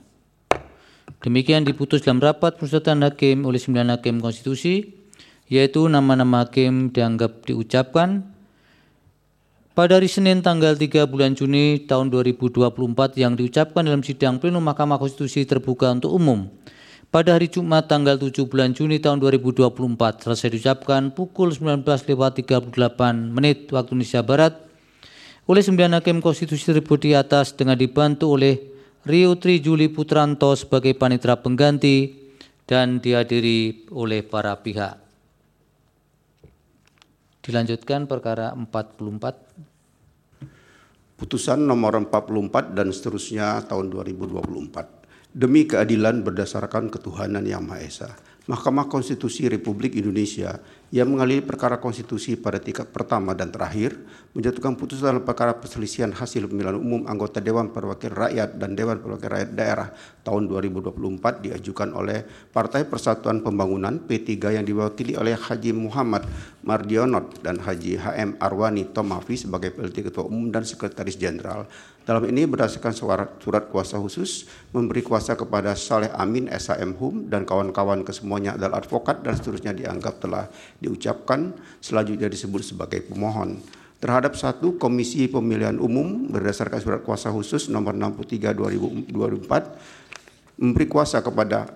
Demikian diputus dalam rapat permusyawaratan hakim oleh sembilan hakim konstitusi, yaitu nama-nama hakim dianggap diucapkan pada hari Senin tanggal tiga bulan Juni tahun dua ribu dua puluh empat yang diucapkan dalam sidang plenum Mahkamah Konstitusi terbuka untuk umum. Pada hari Jumat tanggal tujuh bulan Juni tahun dua ribu dua puluh empat selesai diucapkan pukul sembilan belas lewat tiga puluh delapan menit waktu Indonesia Barat oleh sembilan hakim konstitusi tersebut di atas dengan dibantu oleh Rio Tri Juli Putranto sebagai panitera pengganti dan dihadiri oleh para pihak. Dilanjutkan perkara empat puluh empat. Putusan nomor empat puluh empat dan seterusnya tahun dua ribu dua puluh empat. Demi keadilan berdasarkan ketuhanan Yang Maha Esa, Mahkamah Konstitusi Republik Indonesia yang mengadili perkara konstitusi pada tingkat pertama dan terakhir menjatuhkan putusan dalam perkara perselisihan hasil pemilihan umum anggota Dewan Perwakilan Rakyat dan Dewan Perwakilan Rakyat Daerah tahun dua ribu dua puluh empat diajukan oleh Partai Persatuan Pembangunan P tiga yang diwakili oleh Haji Muhammad Mardionot dan Haji H M Arwani Tomafi sebagai P L T Ketua Umum dan Sekretaris Jenderal. Dalam ini berdasarkan surat, surat kuasa khusus memberi kuasa kepada Saleh Amin S H M Hum dan kawan-kawan kesemuanya adalah advokat dan seterusnya dianggap telah diucapkan, selanjutnya disebut sebagai pemohon. terhadap satu Komisi Pemilihan Umum berdasarkan Surat Kuasa Khusus nomor enam puluh tiga dua ribu dua puluh empat memberi kuasa kepada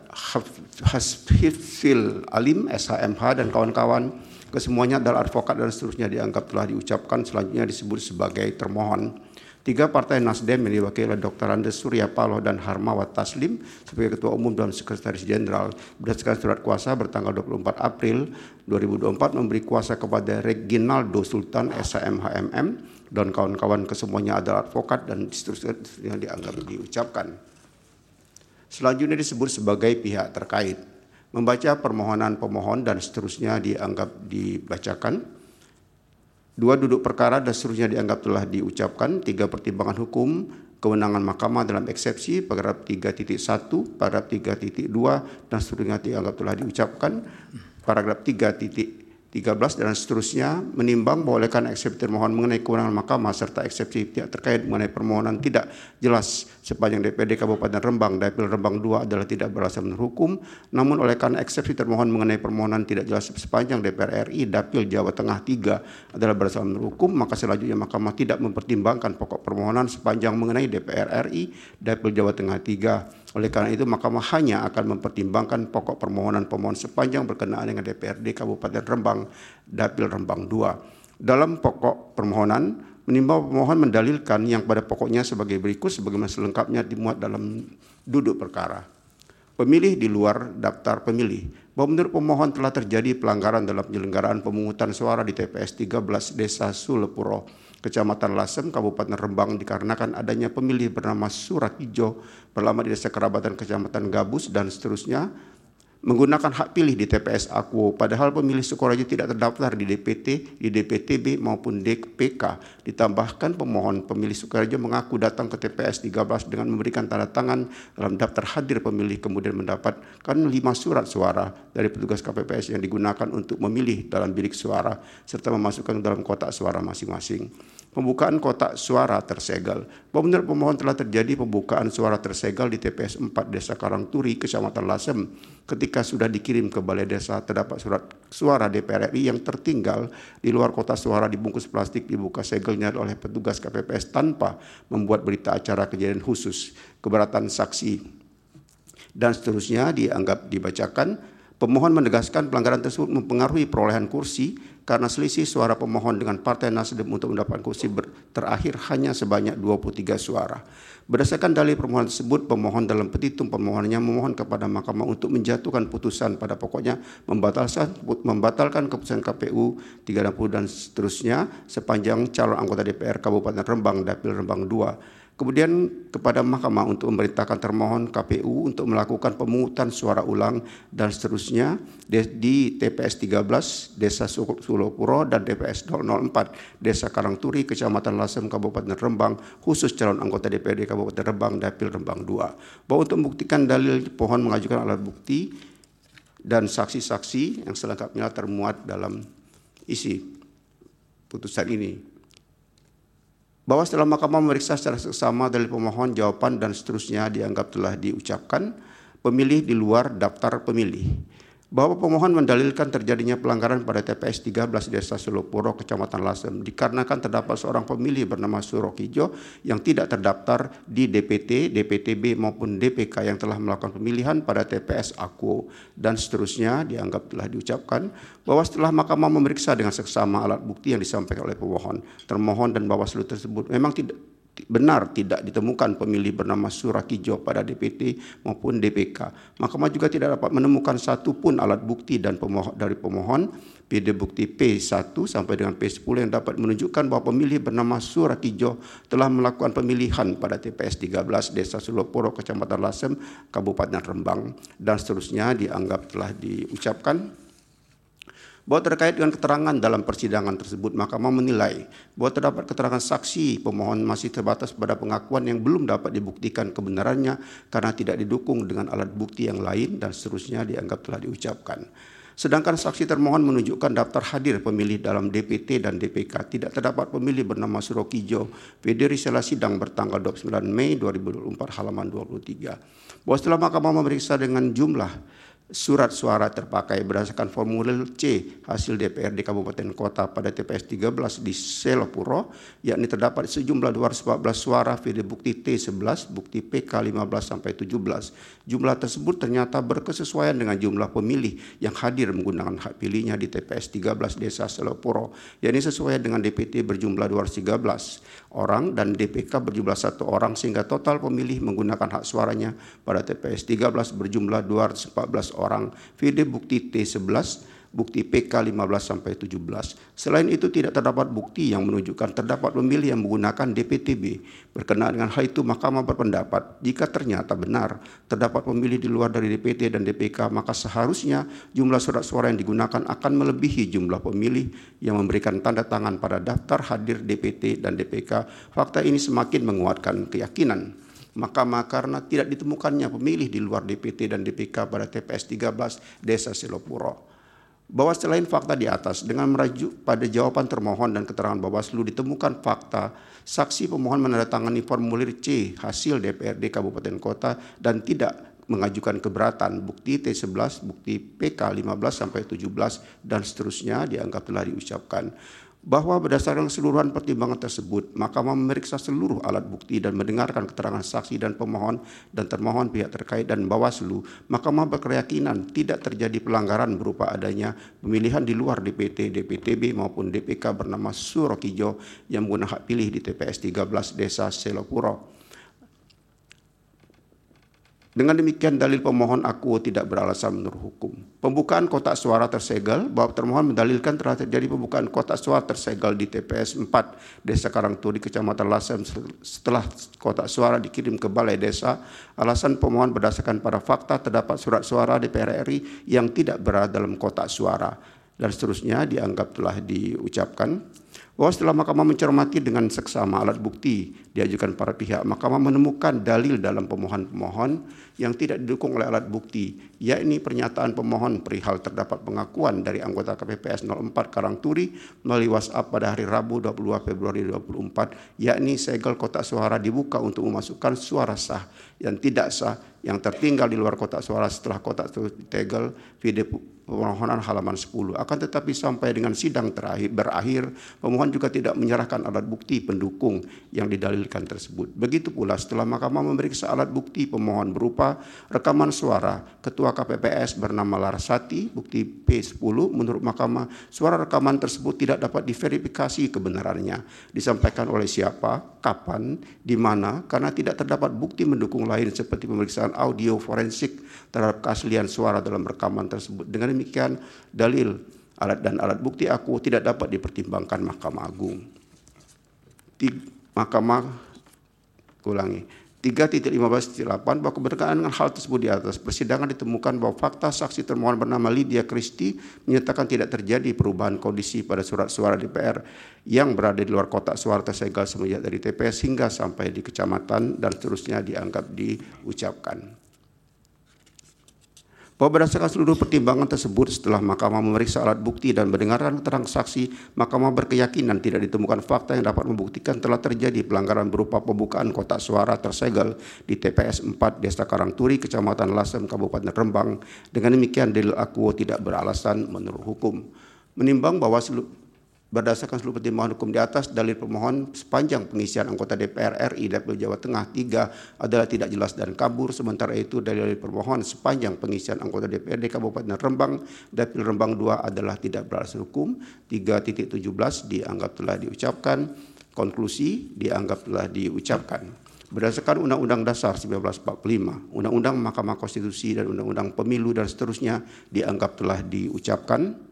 Hafizil Alim, S H M H dan kawan-kawan, kesemuanya adalah advokat dan seterusnya dianggap telah diucapkan, selanjutnya disebut sebagai termohon. Tiga, Partai Nasdem yang diwakili oleh Doktor Andes Surya Paloh dan Harmawat Taslim sebagai Ketua Umum dan Sekretaris Jenderal berdasarkan surat kuasa bertanggal dua puluh empat April dua ribu dua puluh empat memberi kuasa kepada Reginaldo Sultan S H M H M M dan kawan-kawan, kesemuanya adalah advokat dan seterusnya yang dianggap diucapkan. Selanjutnya disebut sebagai pihak terkait. Membaca permohonan pemohon dan seterusnya dianggap dibacakan. Dua, duduk perkara dan seterusnya dianggap telah diucapkan. Tiga, pertimbangan hukum kewenangan mahkamah dalam eksepsi paragraf tiga titik satu, paragraf tiga titik dua dan seterusnya dianggap telah diucapkan. Paragraf tiga titik tiga belas dan seterusnya menimbang bahwa oleh karena eksepsi termohon mengenai kewenangan mahkamah serta eksepsi pihak terkait mengenai permohonan tidak jelas sepanjang D P R D Kabupaten Rembang, Dapil Rembang dua adalah tidak beralasan menurut hukum, namun oleh karena eksepsi termohon mengenai permohonan tidak jelas sepanjang D P R R I Dapil Jawa Tengah tiga adalah beralasan menurut hukum, maka selanjutnya mahkamah tidak mempertimbangkan pokok permohonan sepanjang mengenai D P R R I Dapil Jawa Tengah tiga. Oleh karena itu, mahkamah hanya akan mempertimbangkan pokok permohonan pemohon sepanjang berkenaan dengan D P R D Kabupaten Rembang, Dapil Rembang dua. Dalam pokok permohonan, menimbang pemohon mendalilkan yang pada pokoknya sebagai berikut sebagaimana selengkapnya dimuat dalam duduk perkara. Pemilih di luar daftar pemilih, bahwa menurut pemohon telah terjadi pelanggaran dalam penyelenggaraan pemungutan suara di T P S tiga belas Desa Sulepuro, Kecamatan Lasem, Kabupaten Rembang dikarenakan adanya pemilih bernama Surakijo beralamat di Desa Kerabatan Kecamatan Gabus dan seterusnya menggunakan hak pilih di T P S Akuo, padahal pemilih Sukorajo tidak terdaftar di D P T, di D P T B maupun D P K. Ditambahkan pemohon pemilih Sukorajo mengaku datang ke T P S tiga belas dengan memberikan tanda tangan dalam daftar hadir pemilih, kemudian mendapatkan lima surat suara dari petugas K P P S yang digunakan untuk memilih dalam bilik suara serta memasukkan dalam kotak suara masing-masing. Pembukaan kotak suara tersegel, bahwa menurut pemohon telah terjadi pembukaan suara tersegel di T P S empat Desa Karangturi, Kecamatan Lasem. Ketika sudah dikirim ke Balai Desa, terdapat surat suara D P R R I yang tertinggal di luar kotak suara dibungkus plastik, dibuka segelnya oleh petugas K P P S tanpa membuat berita acara kejadian khusus, keberatan saksi, dan seterusnya dianggap dibacakan. Pemohon menegaskan pelanggaran tersebut mempengaruhi perolehan kursi karena selisih suara pemohon dengan Partai Nasdem untuk mendapatkan kursi terakhir hanya sebanyak dua puluh tiga suara. Berdasarkan dalil permohonan tersebut, pemohon dalam petitum permohonannya memohon kepada mahkamah untuk menjatuhkan putusan pada pokoknya membatalkan, membatalkan keputusan K P U tiga enam nol dan seterusnya sepanjang calon anggota D P R Kabupaten Rembang, Dapil Rembang dua. Kemudian kepada mahkamah untuk memerintahkan termohon K P U untuk melakukan pemungutan suara ulang dan seterusnya di T P S tiga belas Desa Sulepuro dan T P S nol nol empat Desa Karangturi, Kecamatan Lasem, Kabupaten Rembang, khusus calon anggota D P R D Kabupaten Rembang, Dapil Rembang dua. Bahwa untuk membuktikan dalil, pohon mengajukan alat bukti dan saksi-saksi yang selengkapnya termuat dalam isi putusan ini. Bahwa setelah mahkamah memeriksa secara seksama dalil pemohon, jawaban dan seterusnya dianggap telah diucapkan, pemilih di luar daftar pemilih. Bahwa pemohon mendalilkan terjadinya pelanggaran pada T P S tiga belas Desa Sulepuro, Kecamatan Lasem, dikarenakan terdapat seorang pemilih bernama Surokijo yang tidak terdaftar di D P T, D P T B maupun D P K yang telah melakukan pemilihan pada T P S Akuo, dan seterusnya dianggap telah diucapkan. Bahwa setelah mahkamah memeriksa dengan seksama alat bukti yang disampaikan oleh pemohon, termohon dan Bawaslu tersebut memang tidak benar tidak ditemukan pemilih bernama Surakijo pada D P T maupun D P K. Mahkamah juga tidak dapat menemukan satu pun alat bukti dan pemohon, dari pemohon P D bukti P satu sampai dengan P sepuluh yang dapat menunjukkan bahwa pemilih bernama Surakijo telah melakukan pemilihan pada T P S tiga belas Desa Sulepuro, Kecamatan Lasem, Kabupaten Rembang, dan seterusnya dianggap telah diucapkan. Bahwa terkait dengan keterangan dalam persidangan tersebut, mahkamah menilai bahwa terdapat keterangan saksi pemohon masih terbatas pada pengakuan yang belum dapat dibuktikan kebenarannya karena tidak didukung dengan alat bukti yang lain, dan seterusnya dianggap telah diucapkan. Sedangkan saksi termohon menunjukkan daftar hadir pemilih dalam D P T dan D P K. Tidak terdapat pemilih bernama Surokijo. P D Risela sidang bertanggal dua puluh sembilan Mei dua ribu dua puluh empat halaman dua puluh tiga. Bahwa setelah mahkamah memeriksa dengan jumlah surat suara terpakai berdasarkan formulir C hasil D P R D Kabupaten Kota pada T P S tiga belas di Selopuro, yakni terdapat sejumlah dua ratus empat belas suara, video bukti T sebelas, bukti P K lima belas sampai tujuh belas. Jumlah tersebut ternyata berkesesuaian dengan jumlah pemilih yang hadir menggunakan hak pilihnya di T P S tiga belas Desa Selopuro, yakni sesuai dengan D P T berjumlah dua ratus tiga belas orang dan D P K berjumlah satu orang, sehingga total pemilih menggunakan hak suaranya pada T P S tiga belas berjumlah dua ratus empat belas orang, video bukti T sebelas, bukti P K lima belas sampai tujuh belas. Selain itu tidak terdapat bukti yang menunjukkan terdapat pemilih yang menggunakan D P T B. Berkenaan dengan hal itu, Mahkamah berpendapat jika ternyata benar terdapat pemilih di luar dari D P T dan D P K, maka seharusnya jumlah surat suara yang digunakan akan melebihi jumlah pemilih yang memberikan tanda tangan pada daftar hadir D P T dan D P K. Fakta ini semakin menguatkan keyakinan Mahkamah karena tidak ditemukannya pemilih di luar D P T dan D P K pada T P S tiga belas Desa Selopuro. Bahwa selain fakta di atas, dengan merujuk pada jawaban termohon dan keterangan Bawaslu ditemukan fakta saksi pemohon menandatangani formulir C hasil D P R D Kabupaten Kota dan tidak mengajukan keberatan, bukti T sebelas, bukti P K lima belas sampai tujuh belas dan seterusnya dianggap telah diucapkan. Bahwa berdasarkan keseluruhan pertimbangan tersebut, Mahkamah memeriksa seluruh alat bukti dan mendengarkan keterangan saksi dan pemohon dan termohon pihak terkait dan Bawaslu. Mahkamah berkeyakinan tidak terjadi pelanggaran berupa adanya pemilihan di luar D P T, D P T B maupun D P K bernama Surokijo yang menggunakan hak pilih di T P S tiga belas Desa Selopuro. Dengan demikian dalil pemohon aku tidak beralasan menurut hukum. Pembukaan kotak suara tersegel, bahwa termohon mendalilkan telah terjadi pembukaan kotak suara tersegel di T P S empat Desa Karangturi, Kecamatan Lasem setelah kotak suara dikirim ke Balai Desa. Alasan pemohon berdasarkan pada fakta terdapat surat suara D P R R I yang tidak berada dalam kotak suara dan seterusnya dianggap telah diucapkan. Bahwa setelah Mahkamah mencermati dengan seksama alat bukti diajukan para pihak, Mahkamah menemukan dalil dalam pemohon-pemohon yang tidak didukung oleh alat bukti, yakni pernyataan pemohon perihal terdapat pengakuan dari anggota K P P S nol empat Karangturi melalui WhatsApp pada hari Rabu dua puluh dua Februari dua ribu dua puluh empat, yakni segel kotak suara dibuka untuk memasukkan suara sah yang tidak sah yang tertinggal di luar kotak suara setelah kotak tegel, video permohonan halaman sepuluh. Akan tetapi sampai dengan sidang terakhir berakhir, pemohon juga tidak menyerahkan alat bukti pendukung yang didalilkan tersebut. Begitu pula setelah Mahkamah memeriksa alat bukti pemohon berupa rekaman suara Ketua K P P S bernama Larasati, bukti P sepuluh, menurut Mahkamah suara rekaman tersebut tidak dapat diverifikasi kebenarannya, disampaikan oleh siapa, kapan, di mana, karena tidak terdapat bukti mendukung lain seperti pemeriksaan audio forensik terhadap keaslian suara dalam rekaman tersebut. Dengan demikian, dalil alat dan alat bukti aku tidak dapat dipertimbangkan Mahkamah Agung. Tiga, Mahkamah ulangi tiga titik lima belas titik delapan bahwa berkenaan dengan hal tersebut di atas, persidangan ditemukan bahwa fakta saksi termohon bernama Lydia Christie menyatakan tidak terjadi perubahan kondisi pada surat suara D P R yang berada di luar kotak suara tersegel semenjak dari T P S hingga sampai di kecamatan dan seterusnya dianggap diucapkan. Bahwa berdasarkan seluruh pertimbangan tersebut setelah Mahkamah memeriksa alat bukti dan mendengarkan keterangan saksi, Mahkamah berkeyakinan tidak ditemukan fakta yang dapat membuktikan telah terjadi pelanggaran berupa pembukaan kotak suara tersegel di T P S empat Desa Karangturi, Kecamatan Lasem, Kabupaten Rembang. Dengan demikian dalil akuo tidak beralasan menurut hukum. Menimbang bahwa berdasarkan seluruh pertimbangan hukum di atas, dalil pemohon sepanjang pengisian anggota D P R R I Dapil Jawa Tengah tiga adalah tidak jelas dan kabur. Sementara itu dalil pemohon sepanjang pengisian anggota D P R D Kabupaten Rembang Dapil Rembang dua adalah tidak beralasan hukum. tiga titik tujuh belas dianggap telah diucapkan. Konklusi dianggap telah diucapkan. Berdasarkan Undang-Undang Dasar seribu sembilan ratus empat puluh lima, Undang-Undang Mahkamah Konstitusi dan Undang-Undang Pemilu dan seterusnya dianggap telah diucapkan.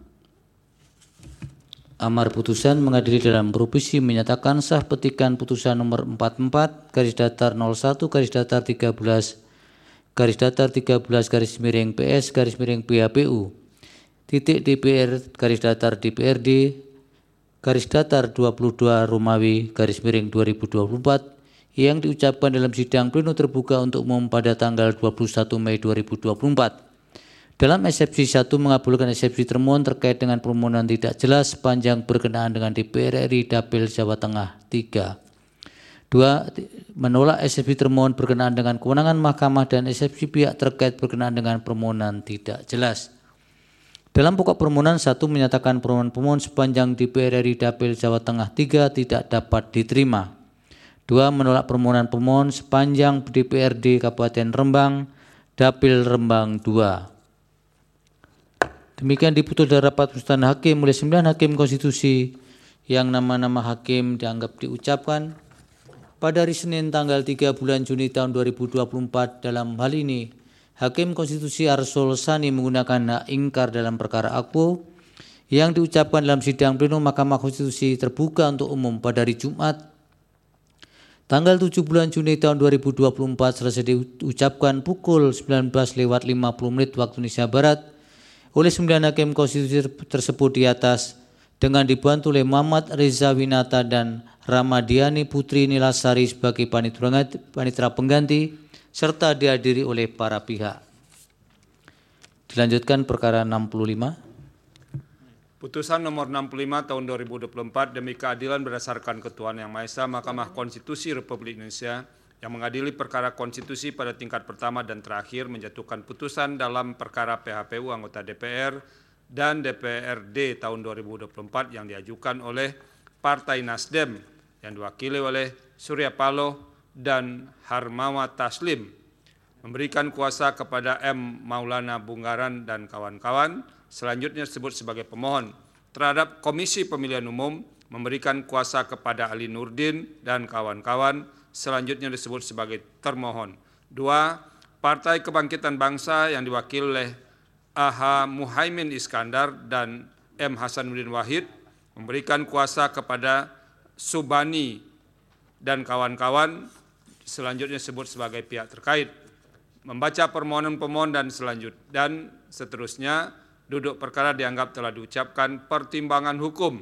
Amar putusan mengadili dalam provisi menyatakan sah petikan putusan nomor empat puluh empat garis datar nol satu garis datar tiga belas garis datar tiga belas garis miring P S garis miring P H P U titik D P R garis datar D P R D garis datar dua puluh dua Romawi garis miring dua ribu dua puluh empat yang diucapkan dalam sidang pleno terbuka untuk umum pada tanggal dua puluh satu Mei dua ribu dua puluh empat. Dalam eksepsi satu mengabulkan eksepsi termohon terkait dengan permohonan tidak jelas sepanjang berkenaan dengan D P R R I Dapil Jawa Tengah tiga. Dua, menolak eksepsi termohon berkenaan dengan kewenangan mahkamah dan eksepsi pihak terkait berkenaan dengan permohonan tidak jelas. Dalam pokok permohonan, satu, menyatakan permohonan pemohon sepanjang D P R R I Dapil Jawa Tengah tiga tidak dapat diterima. Dua, menolak permohonan pemohon sepanjang D P R D Kabupaten Rembang Dapil Rembang dua. Demikian diputus dari rapat permusyawaratan hakim oleh sembilan hakim konstitusi yang nama-nama hakim dianggap diucapkan pada hari Senin tanggal tiga bulan Juni tahun dua ribu dua puluh empat. Dalam hal ini, Hakim Konstitusi Arsul Sani menggunakan hak ingkar dalam perkara Akpo yang diucapkan dalam sidang pleno Mahkamah Konstitusi terbuka untuk umum pada hari Jumat tanggal tujuh bulan Juni tahun dua ribu dua puluh empat selesai diucapkan pukul sembilan belas lewat lima puluh menit waktu Indonesia Barat oleh sembilan hakim konstitusi tersebut di atas dengan dibantu oleh Muhammad Reza Winata dan Ramadiani Putri Nilasari sebagai panitera pengganti serta dihadiri oleh para pihak. Dilanjutkan perkara enam puluh lima. Putusan nomor enam puluh lima tahun dua ribu dua puluh empat demi keadilan berdasarkan ketuhanan yang Maha Esa, Mahkamah Konstitusi Republik Indonesia yang mengadili perkara konstitusi pada tingkat pertama dan terakhir menjatuhkan putusan dalam perkara P H P U anggota D P R dan D P R D tahun dua ribu dua puluh empat yang diajukan oleh Partai Nasdem yang diwakili oleh Surya Paloh dan Harmawa Taslim, memberikan kuasa kepada M. Maulana Bunggaran dan kawan-kawan, selanjutnya disebut sebagai pemohon, terhadap Komisi Pemilihan Umum, memberikan kuasa kepada Ali Nurdin dan kawan-kawan, selanjutnya disebut sebagai termohon. Dua, Partai Kebangkitan Bangsa yang diwakili oleh A H Muhaimin Iskandar dan M. Hasanuddin Wahid, memberikan kuasa kepada Subani dan kawan-kawan, selanjutnya disebut sebagai pihak terkait. Membaca permohonan pemohon dan selanjutnya dan seterusnya, duduk perkara dianggap telah diucapkan pertimbangan hukum.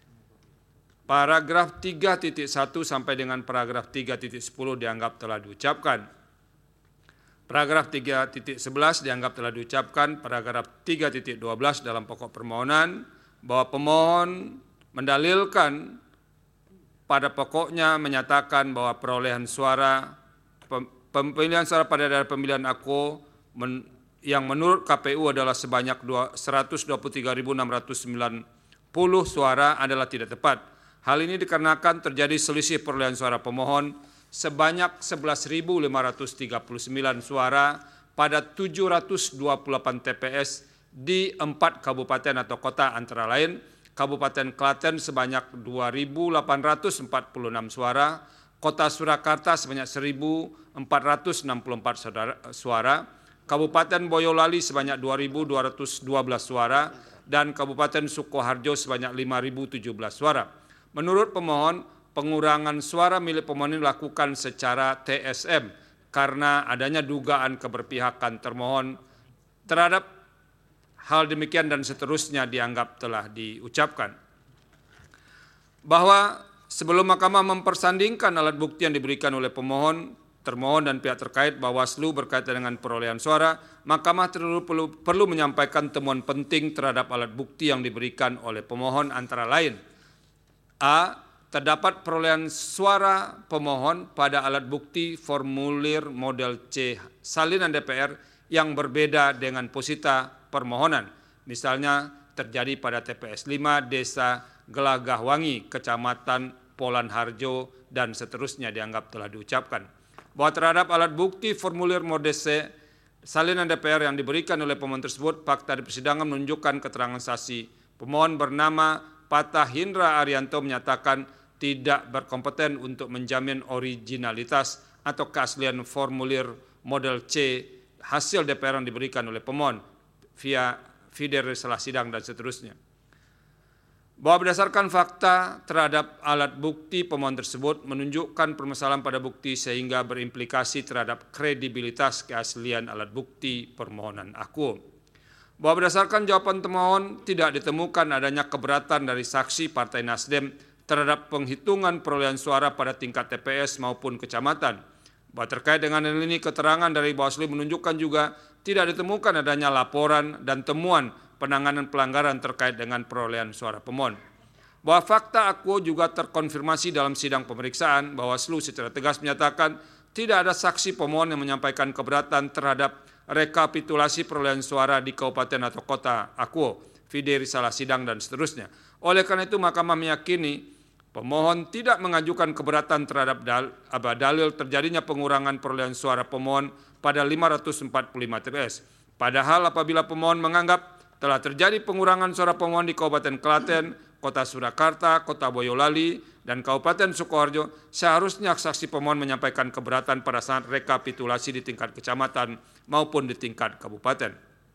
Paragraf tiga titik satu sampai dengan paragraf tiga titik sepuluh dianggap telah diucapkan. Paragraf tiga titik sebelas dianggap telah diucapkan. Paragraf tiga titik dua belas dalam pokok permohonan bahwa pemohon mendalilkan pada pokoknya menyatakan bahwa perolehan suara pemilihan suara pada daerah pemilihan Akpo men, yang menurut K P U adalah sebanyak seratus dua puluh tiga ribu enam ratus sembilan puluh suara adalah tidak tepat. Hal ini dikarenakan terjadi selisih perolehan suara pemohon sebanyak sebelas ribu lima ratus tiga puluh sembilan suara pada tujuh ratus dua puluh delapan T P S di empat kabupaten atau kota antara lain Kabupaten Klaten sebanyak dua ribu delapan ratus empat puluh enam suara, Kota Surakarta sebanyak seribu empat ratus enam puluh empat suara, Kabupaten Boyolali sebanyak dua ribu dua ratus dua belas suara, dan Kabupaten Sukoharjo sebanyak lima ribu tujuh belas suara. Menurut pemohon, pengurangan suara milik pemohon dilakukan secara T S M karena adanya dugaan keberpihakan termohon terhadap hal demikian dan seterusnya dianggap telah diucapkan. Bahwa sebelum Mahkamah mempersandingkan alat bukti yang diberikan oleh pemohon, termohon dan pihak terkait Bawaslu berkaitan dengan perolehan suara, Mahkamah perlu, perlu, perlu menyampaikan temuan penting terhadap alat bukti yang diberikan oleh pemohon antara lain. A. Terdapat perolehan suara pemohon pada alat bukti formulir model C salinan D P R yang berbeda dengan posita permohonan. Misalnya terjadi pada T P S lima Desa Gelagahwangi, Kecamatan Polanharjo, dan seterusnya dianggap telah diucapkan. Bahwa terhadap alat bukti formulir model C salinan D P R yang diberikan oleh pemohon tersebut, fakta di persidangan menunjukkan keterangan saksi. Pemohon bernama Patah Hindra Arianto menyatakan tidak berkompeten untuk menjamin originalitas atau keaslian formulir model C hasil D P R yang diberikan oleh pemohon via video salah sidang dan seterusnya. Bahwa berdasarkan fakta terhadap alat bukti pemohon tersebut menunjukkan permasalahan pada bukti sehingga berimplikasi terhadap kredibilitas keaslian alat bukti permohonan Akpo. Bahwa berdasarkan jawaban termohon tidak ditemukan adanya keberatan dari saksi Partai Nasdem terhadap penghitungan perolehan suara pada tingkat T P S maupun kecamatan. Bahwa terkait dengan hal ini keterangan dari Bawaslu menunjukkan juga tidak ditemukan adanya laporan dan temuan penanganan pelanggaran terkait dengan perolehan suara pemohon. bahwa fakta akuo juga terkonfirmasi dalam sidang pemeriksaan. Bawaslu secara tegas menyatakan tidak ada saksi pemohon yang menyampaikan keberatan terhadap rekapitulasi perolehan suara di kabupaten atau kota akuo, vide risalah sidang dan seterusnya. Oleh karena itu Mahkamah meyakini pemohon tidak mengajukan keberatan terhadap dal, dalil terjadinya pengurangan perolehan suara pemohon pada lima ratus empat puluh lima T P S. Padahal apabila pemohon menganggap telah terjadi pengurangan suara pemohon di Kabupaten Klaten, Kota Surakarta, Kota Boyolali, dan Kabupaten Sukoharjo, seharusnya saksi pemohon menyampaikan keberatan pada saat rekapitulasi di tingkat kecamatan maupun di tingkat kabupaten.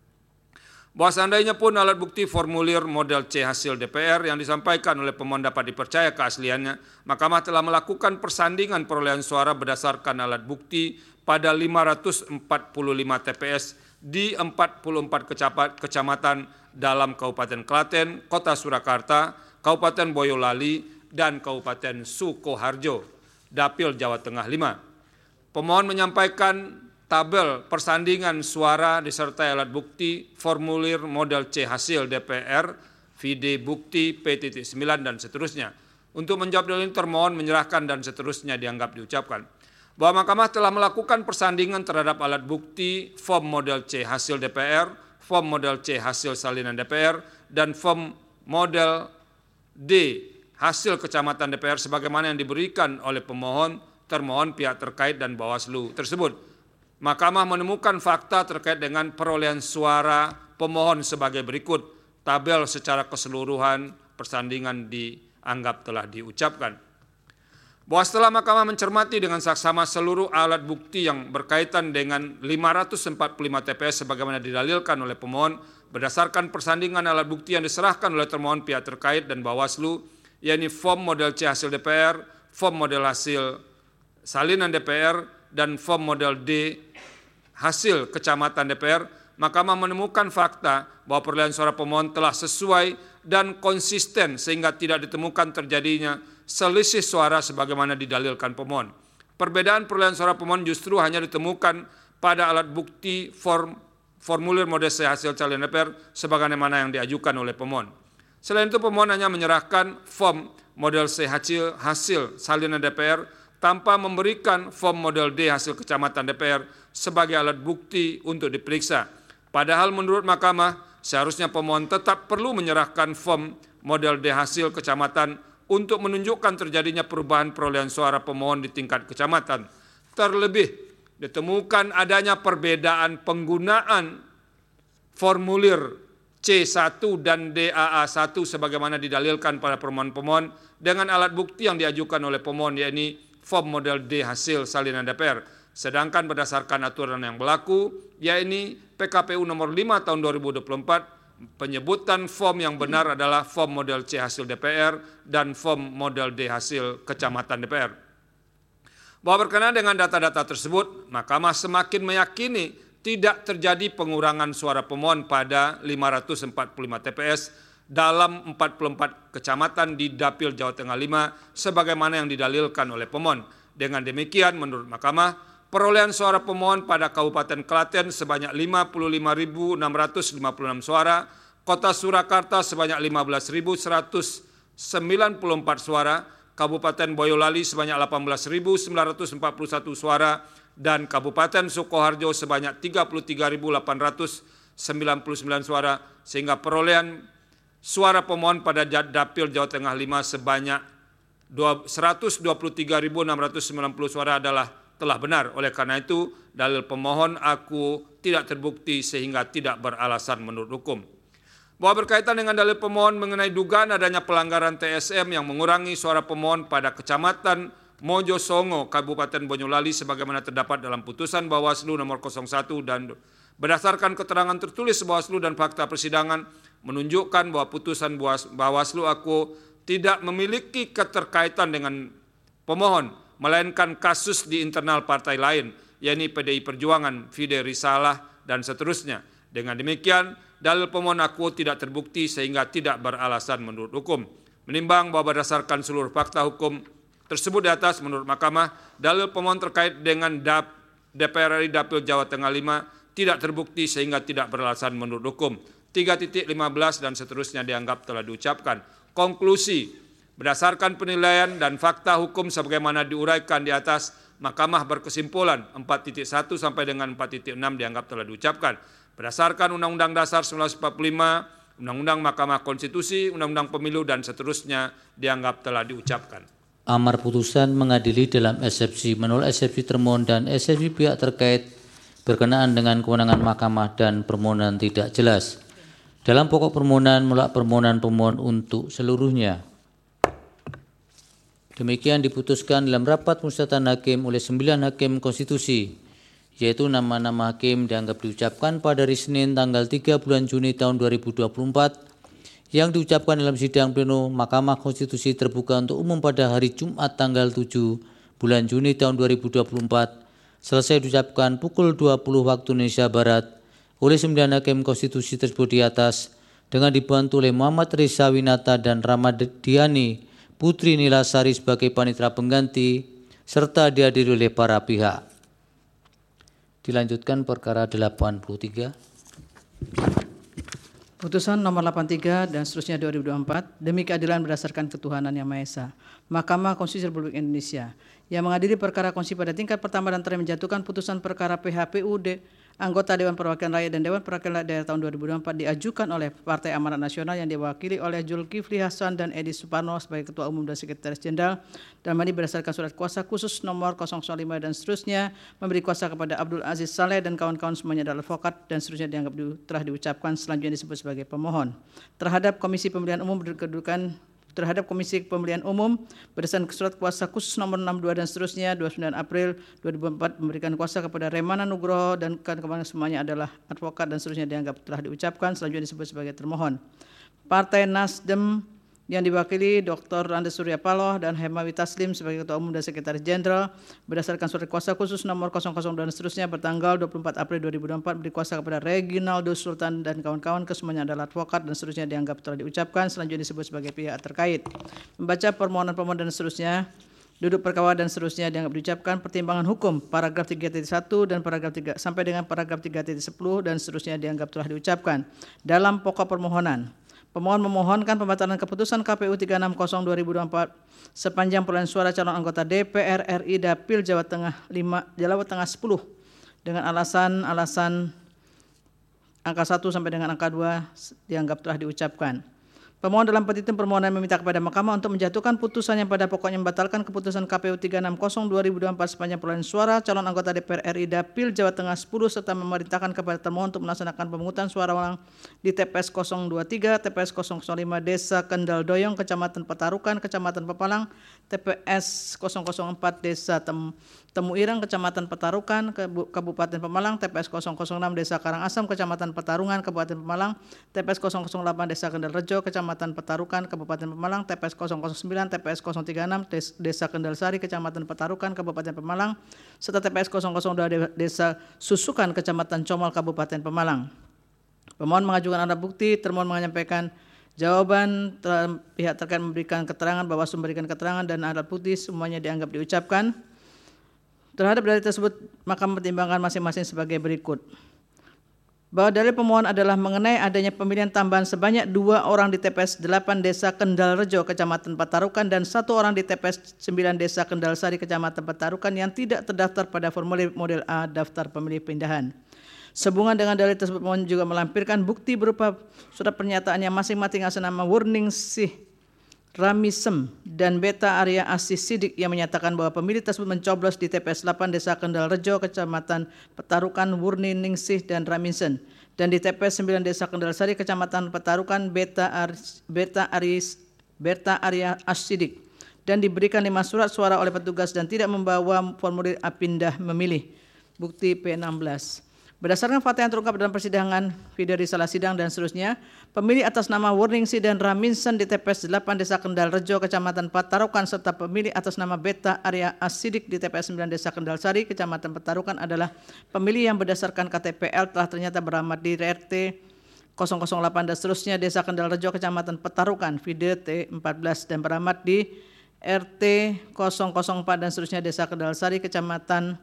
Bahwa seandainya pun alat bukti formulir model C hasil D P R yang disampaikan oleh pemohon dapat dipercaya keasliannya, Mahkamah telah melakukan persandingan perolehan suara berdasarkan alat bukti pada lima ratus empat puluh lima T P S di empat puluh empat kecamatan dalam Kabupaten Klaten, Kota Surakarta, Kabupaten Boyolali, dan Kabupaten Sukoharjo, Dapil Jawa Tengah lima. Pemohon menyampaikan tabel persandingan suara disertai alat bukti formulir model C hasil D P R, vide bukti P sembilan dan seterusnya. Untuk menjawab dalil termohon menyerahkan dan seterusnya dianggap diucapkan. Bahwa Mahkamah telah melakukan persandingan terhadap alat bukti form model C hasil D P R, form model C hasil salinan D P R, dan form model D hasil kecamatan D P R sebagaimana yang diberikan oleh pemohon, termohon, pihak terkait, dan Bawaslu tersebut. Mahkamah menemukan fakta terkait dengan perolehan suara pemohon sebagai berikut. Tabel secara keseluruhan persandingan dianggap telah diucapkan. Bahwa setelah Mahkamah mencermati dengan saksama seluruh alat bukti yang berkaitan dengan lima ratus empat puluh lima T P S sebagaimana didalilkan oleh pemohon berdasarkan persandingan alat bukti yang diserahkan oleh termohon, pihak terkait, dan Bawaslu, yakni form model C hasil D P R, form model hasil salinan D P R, dan form model D hasil kecamatan D P R, Mahkamah menemukan fakta bahwa perolehan suara pemohon telah sesuai dan konsisten sehingga tidak ditemukan terjadinya selisih suara sebagaimana didalilkan pemohon. Perbedaan perolehan suara pemohon justru hanya ditemukan pada alat bukti form, formulir model C hasil salinan D P R sebagaimana yang diajukan oleh pemohon. Selain itu pemohon hanya menyerahkan form model C hasil, hasil salinan D P R tanpa memberikan form model D hasil kecamatan D P R sebagai alat bukti untuk diperiksa. Padahal menurut Mahkamah seharusnya pemohon tetap perlu menyerahkan form model D hasil kecamatan untuk menunjukkan terjadinya perubahan perolehan suara pemohon di tingkat kecamatan. Terlebih ditemukan adanya perbedaan penggunaan formulir C satu dan D A A satu sebagaimana didalilkan pada permohonan-pemohon dengan alat bukti yang diajukan oleh pemohon, yakni form model D hasil salinan D P R. Sedangkan berdasarkan aturan yang berlaku, yakni P K P U nomor lima tahun dua ribu dua puluh empat, penyebutan form yang benar adalah form model C hasil D P R dan form model D hasil kecamatan D P R. Bahwa berkenaan dengan data-data tersebut, Mahkamah semakin meyakini tidak terjadi pengurangan suara pemohon pada lima ratus empat puluh lima T P S dalam empat puluh empat kecamatan di Dapil Jawa Tengah lima sebagaimana yang didalilkan oleh pemohon. Dengan demikian, menurut Mahkamah, perolehan suara pemohon pada Kabupaten Klaten sebanyak lima puluh lima ribu enam ratus lima puluh enam suara, Kota Surakarta sebanyak lima belas ribu seratus sembilan puluh empat suara, Kabupaten Boyolali sebanyak delapan belas ribu sembilan ratus empat puluh satu suara, dan Kabupaten Sukoharjo sebanyak tiga puluh tiga ribu delapan ratus sembilan puluh sembilan suara, sehingga perolehan suara pemohon pada Dapil Jawa Tengah lima sebanyak seratus dua puluh tiga ribu enam ratus sembilan puluh suara adalah telah benar. Oleh karena itu, dalil pemohon aku tidak terbukti sehingga tidak beralasan menurut hukum. Bahwa berkaitan dengan dalil pemohon mengenai dugaan adanya pelanggaran T S M yang mengurangi suara pemohon pada Kecamatan Mojosongo, Kabupaten Boyolali sebagaimana terdapat dalam putusan Bawaslu nomor nol satu dan berdasarkan keterangan tertulis Bawaslu dan fakta persidangan menunjukkan bahwa putusan Bawaslu aku tidak memiliki keterkaitan dengan pemohon, melainkan kasus di internal partai lain, yakni P D I Perjuangan, vide risalah, dan seterusnya. Dengan demikian, dalil pemohon aku tidak terbukti sehingga tidak beralasan menurut hukum. Menimbang bahwa berdasarkan seluruh fakta hukum tersebut di atas, menurut Mahkamah, dalil pemohon terkait dengan D P R R I Dapil Jawa Tengah lima tidak terbukti sehingga tidak beralasan menurut hukum. tiga titik lima belas dan seterusnya dianggap telah diucapkan. Konklusi, Berdasarkan penilaian dan fakta hukum sebagaimana diuraikan di atas, Mahkamah berkesimpulan empat titik satu sampai dengan empat titik enam dianggap telah diucapkan. Berdasarkan Undang-Undang Dasar seribu sembilan ratus empat puluh lima, Undang-Undang Mahkamah Konstitusi, Undang-Undang Pemilu, dan seterusnya dianggap telah diucapkan. Amar putusan mengadili dalam eksepsi menolak eksepsi termohon dan eksepsi pihak terkait berkenaan dengan kewenangan mahkamah dan permohonan tidak jelas. Dalam pokok permohonan menolak permohonan pemohon untuk seluruhnya. Demikian diputuskan dalam rapat musyawaratan hakim oleh sembilan hakim konstitusi, yaitu nama-nama hakim dianggap diucapkan pada hari Senin tanggal tiga bulan Juni tahun dua ribu dua puluh empat yang diucapkan dalam sidang pleno Mahkamah Konstitusi terbuka untuk umum pada hari Jumat tanggal tujuh bulan Juni tahun dua ribu dua puluh empat selesai diucapkan pukul dua puluh waktu Indonesia Barat oleh sembilan hakim konstitusi tersebut di atas dengan dibantu oleh Muhammad Reza Winata dan Ramadiani Putri Nilasari sebagai panitera pengganti serta dihadiri oleh para pihak. Dilanjutkan perkara delapan puluh tiga. Putusan nomor delapan puluh tiga dan seterusnya dua ribu dua puluh empat demi keadilan berdasarkan ketuhanan yang Maha Esa. Mahkamah Konstitusi Republik Indonesia yang mengadili perkara konstitusi pada tingkat pertama dan terakhir menjatuhkan putusan perkara P H P U D anggota Dewan Perwakilan Rakyat dan Dewan Perwakilan Daerah tahun dua ribu dua puluh empat diajukan oleh Partai Amanat Nasional yang diwakili oleh Zulkifli Hasan dan Edi Suparno sebagai Ketua Umum dan Sekretaris Jenderal, dan ini berdasarkan surat kuasa khusus nomor nol nol lima dan seterusnya memberi kuasa kepada Abdul Aziz Saleh dan kawan-kawan semuanya adalah advokat dan seterusnya dianggap di, telah diucapkan selanjutnya disebut sebagai pemohon. Terhadap Komisi Pemilihan Umum berkedudukan terhadap Komisi Pemilihan Umum berdasarkan surat kuasa khusus nomor enam puluh dua dan seterusnya dua puluh sembilan April dua ribu empat memberikan kuasa kepada Remana Nugroho dan kawan-kawan semuanya adalah advokat dan seterusnya dianggap telah diucapkan selanjutnya disebut sebagai termohon. Partai Nasdem yang diwakili Doktor Andes Surya Paloh dan Hemawi Taslim sebagai Ketua Umum dan Sekretaris Jenderal berdasarkan surat kuasa khusus nomor nol nol dua dan seterusnya bertanggal dua puluh empat April dua ribu dua puluh empat beri kuasa kepada Reginaldo Sultan dan kawan-kawan kesemuanya adalah advokat dan seterusnya dianggap telah diucapkan selanjutnya disebut sebagai pihak terkait. Membaca permohonan-permohonan dan seterusnya, duduk perkara dan seterusnya dianggap diucapkan pertimbangan hukum paragraf tiga titik satu dan paragraf tiga sampai dengan paragraf tiga titik sepuluh dan seterusnya dianggap telah diucapkan. Dalam pokok permohonan, pemohon memohonkan pembatalan keputusan K P U tiga enam nol dua ribu dua puluh empat sepanjang perolehan suara calon anggota D P R R I Dapil Jawa Tengah lima Jawa Tengah sepuluh dengan alasan-alasan angka satu sampai dengan angka dua dianggap telah diucapkan. Pemohon dalam petitum permohonan meminta kepada Mahkamah untuk menjatuhkan putusan yang pada pokoknya membatalkan keputusan K P U tiga enam nol dua ribu dua puluh empat sepanjang perolehan suara calon anggota D P R R I Dapil Jawa Tengah sepuluh serta memerintahkan kepada termohon untuk melaksanakan pemungutan suara ulang di T P S nol dua tiga, T P S nol nol lima Desa Kendal Doyong, Kecamatan Petarukan, Kecamatan Pepalang, T P S nol nol empat Desa Tem Temu Ireng, Kecamatan Petarukan, Kabupaten Pemalang, T P S nol nol enam Desa Karangasem, Kecamatan Petarungan, Kabupaten Pemalang, T P S nol nol delapan Desa Kendal Rejo, Kecamatan Petarukan, Kabupaten Pemalang, T P S nol nol sembilan, T P S nol tiga enam Desa Kendal Sari, Kecamatan Petarukan, Kabupaten Pemalang, serta T P S nol nol dua Desa Susukan, Kecamatan Comol, Kabupaten Pemalang. Pemohon mengajukan alat bukti, termohon menyampaikan jawaban, ter, pihak terkait memberikan keterangan, Bawaslu memberikan keterangan dan alat bukti semuanya dianggap diucapkan. Terhadap dalil tersebut, maka mempertimbangkan masing-masing sebagai berikut. Bahwa dalil pemohon adalah mengenai adanya pemilihan tambahan sebanyak dua orang di T P S delapan Desa Kendal Rejo, Kecamatan Petarukan, dan satu orang di T P S sembilan Desa Kendal Sari, Kecamatan Petarukan yang tidak terdaftar pada formulir model A daftar pemilih pindahan. Sehubungan dengan dalil tersebut, pemohon juga melampirkan bukti berupa surat pernyataan yang masing-masing atas nama Warning Sih Ramisem dan Beta Arya Asis Sidik yang menyatakan bahwa pemilih tersebut mencoblos di T P S delapan Desa Kendal Rejo, Kecamatan Petarukan, Wurni Ningsih dan Ramisen, dan di T P S sembilan Desa Kendal Sari, Kecamatan Petarukan, Beta Aris, Beta Aris, Beta Arya Asidik, dan diberikan lima surat suara oleh petugas dan tidak membawa formulir A pindah memilih. Bukti P enam belas. Berdasarkan fakta yang terungkap dalam persidangan, video risalah sidang dan seterusnya, pemilih atas nama Warningsi dan Raminsen di T P S delapan Desa Kendal Rejo, Kecamatan Petarukan, serta pemilih atas nama Beta Arya Asidik di T P S sembilan Desa Kendal Sari, Kecamatan Petarukan adalah pemilih yang berdasarkan K T P L telah ternyata beramat di R T nol nol delapan dan seterusnya Desa Kendal Rejo, Kecamatan Petarukan, video T empat belas, dan beramat di R T nol nol empat dan seterusnya Desa Kendal Sari, Kecamatan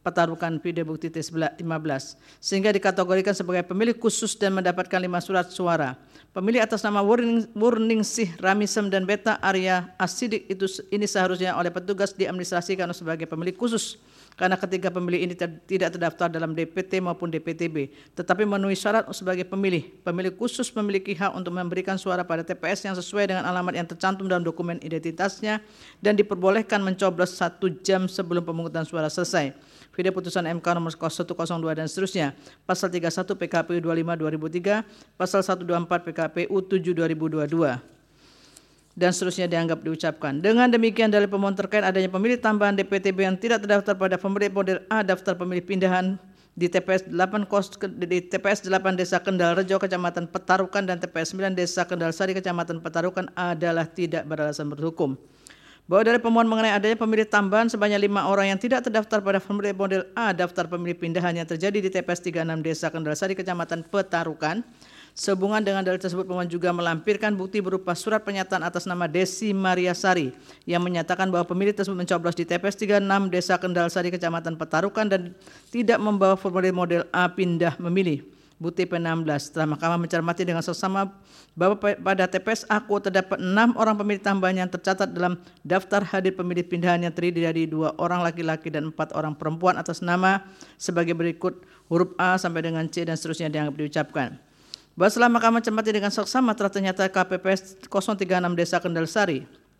Petarukan P D Bukti T lima belas, sehingga dikategorikan sebagai pemilih khusus dan mendapatkan lima surat suara. Pemilih atas nama Warning, Warningsih Ramisem dan Beta Arya Asidik itu ini seharusnya oleh petugas diadministrasikan sebagai pemilih khusus, karena ketiga pemilih ini tidak terdaftar dalam D P T maupun D P T B, tetapi memenuhi syarat sebagai pemilih. Pemilih khusus memiliki hak untuk memberikan suara pada T P S yang sesuai dengan alamat yang tercantum dalam dokumen identitasnya dan diperbolehkan mencoblos satu jam sebelum pemungutan suara selesai. Video putusan M K nomor seratus dua dan seterusnya, pasal tiga puluh satu P K P U dua puluh lima dua ribu tiga, pasal seratus dua puluh empat P K P U tujuh dua ribu dua puluh dua. Dan seterusnya dianggap diucapkan. Dengan demikian dalil pemohon terkait adanya pemilih tambahan D P T B yang tidak terdaftar pada pemilih model A daftar pemilih pindahan di T P S delapan kos di T P S delapan Desa Kendal Rejo Kecamatan Petarukan dan T P S sembilan Desa Kendal Sari Kecamatan Petarukan adalah tidak beralasan berhukum. Bahwa dari pemohon mengenai adanya pemilih tambahan sebanyak lima orang yang tidak terdaftar pada pemilih model A daftar pemilih pindahan yang terjadi di T P S tiga puluh enam Desa Kendal Sari Kecamatan Petarukan. Sehubungan dengan dalil tersebut, pemohon juga melampirkan bukti berupa surat pernyataan atas nama Desi Maria Sari yang menyatakan bahwa pemilih tersebut mencoblos di T P S tiga puluh enam Desa Kendal Sari Kecamatan Petarukan dan tidak membawa formulir model A pindah memilih. Bukti P enam belas, setelah mahkamah mencermati dengan seksama bahwa pada T P S aku terdapat enam orang pemilih tambahan yang tercatat dalam daftar hadir pemilih pindahan yang terdiri dari dua orang laki-laki dan empat orang perempuan atas nama sebagai berikut huruf A sampai dengan C dan seterusnya dianggap diucapkan. Bahwa setelah mahkamah mencermati dengan seksama telah ternyata K P P S nol tiga puluh enam Desa Kendal Sari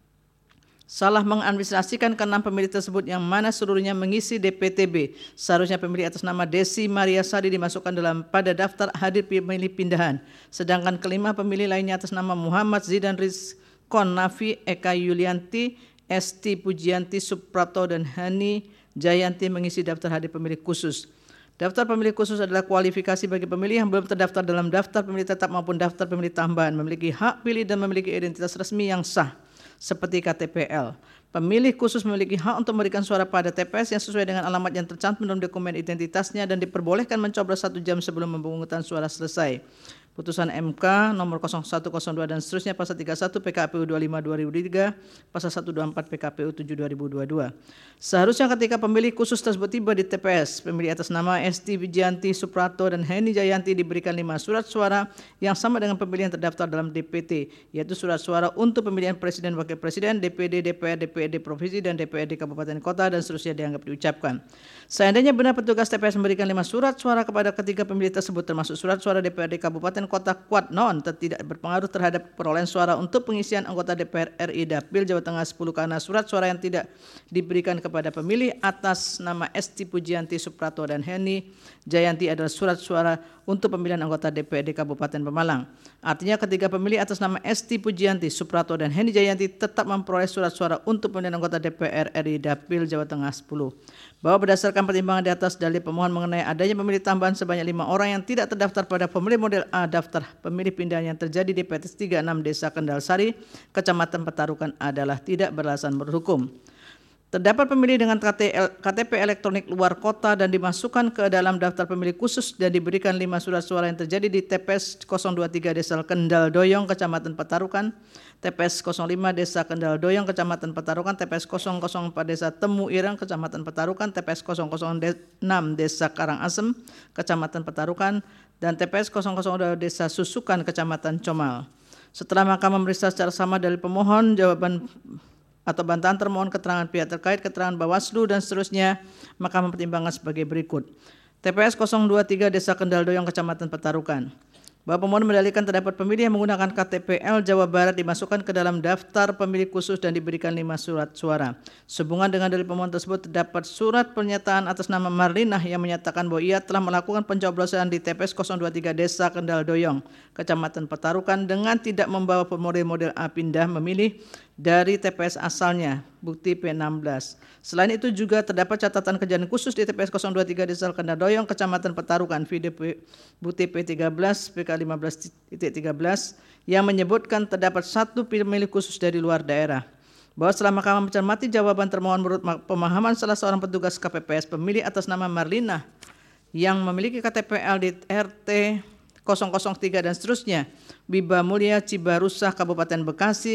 salah mengadministrasikan keenam pemilih tersebut yang mana seluruhnya mengisi D P T B. Seharusnya pemilih atas nama Desi Maria Sari dimasukkan dalam pada daftar hadir pemilih pindahan. Sedangkan kelima pemilih lainnya atas nama Muhammad Zidan Rizkon Nafi, Eka Yulianti, Esti Pujianti Suprato dan Hani Jayanti mengisi daftar hadir pemilih khusus. Daftar pemilih khusus adalah kualifikasi bagi pemilih yang belum terdaftar dalam daftar pemilih tetap maupun daftar pemilih tambahan, memiliki hak pilih dan memiliki identitas resmi yang sah seperti K T P L. Pemilih khusus memiliki hak untuk memberikan suara pada T P S yang sesuai dengan alamat yang tercantum dalam dokumen identitasnya dan diperbolehkan mencoblos satu jam sebelum pemungutan suara selesai. Putusan M K nomor nol satu nol dua dan seterusnya pasal tiga puluh satu P K P U dua puluh lima dua ribu tiga, pasal seratus dua puluh empat P K P U tujuh dua ribu dua puluh dua. Seharusnya ketika pemilih khusus tersebut tiba di T P S, pemilih atas nama Esti Wijanti Suprato dan Heni Jayanti diberikan lima surat suara yang sama dengan pemilih yang terdaftar dalam D P T, yaitu surat suara untuk pemilihan Presiden, Wakil Presiden, D P D, D P R, D P R D Provinsi, dan D P R D Kabupaten Kota dan seterusnya dianggap diucapkan. Seandainya benar petugas T P S memberikan lima surat suara kepada ketiga pemilih tersebut termasuk surat suara D P R D Kabupaten Kota kuat non tidak berpengaruh terhadap perolehan suara untuk pengisian anggota D P R R I Dapil Jawa Tengah sepuluh karena surat suara yang tidak diberikan kepada pemilih atas nama Esti Pujianti Suprato dan Heni Jayanti adalah surat suara untuk pemilihan anggota D P R D Kabupaten Pemalang. Artinya ketiga pemilih atas nama Esti Pujianti Suprato dan Heni Jayanti tetap memperoleh surat suara untuk pemilihan anggota D P R R I Dapil Jawa Tengah sepuluh. Bahwa berdasarkan pertimbangan di atas dalil pemohon mengenai adanya pemilih tambahan sebanyak lima orang yang tidak terdaftar pada pemilih model A daftar pemilih pindahan yang terjadi di P T S tiga puluh enam Desa Kendal Sari, Kecamatan Petarukan adalah tidak beralasan berhukum. Terdapat pemilih dengan K T P elektronik luar kota dan dimasukkan ke dalam daftar pemilih khusus dan diberikan lima surat suara yang terjadi di T P S nol dua puluh tiga Desa Kendal Doyong, Kecamatan Petarukan, T P S nol lima Desa Kendal Doyong, Kecamatan Petarukan, T P S nol nol empat Desa Temu Ireng, Kecamatan Petarukan, T P S nol nol enam Desa Karangasem, Kecamatan Petarukan, dan T P S nol nol dua Desa Susukan, Kecamatan Comal. Setelah mahkamah memeriksa secara sama dari pemohon, jawaban atau bantahan termohon, keterangan pihak terkait, keterangan Bawaslu dan seterusnya, maka mempertimbangkan sebagai berikut. T P S nol dua puluh tiga Desa Kendal Doyong, Kecamatan Petarukan. Bahwa pemohon mendalilkan terdapat pemilih yang menggunakan K T P L Jawa Barat dimasukkan ke dalam daftar pemilih khusus dan diberikan lima surat suara. Sehubungan dengan dalil pemohon tersebut terdapat surat pernyataan atas nama Marlinah yang menyatakan bahwa ia telah melakukan pencoblosan di T P S nol dua puluh tiga Desa Kendal Doyong, Kecamatan Petarukan dengan tidak membawa formulir model A pindah memilih dari T P S asalnya, bukti P enam belas. Selain itu juga terdapat catatan kejadian khusus di T P S nol dua puluh tiga Desa Kendal Doyong, Kecamatan Petarukan, video bukti P tiga belas, P K lima belas titik tiga belas yang menyebutkan terdapat satu pemilih khusus dari luar daerah. Bahwa setelah mahkamah mencermati jawaban termohon menurut pemahaman salah seorang petugas K P P S, pemilih atas nama Marlinah yang memiliki K T P L di R T nol nol tiga dan seterusnya, Biba Mulia Cibarusah, Kabupaten Bekasi,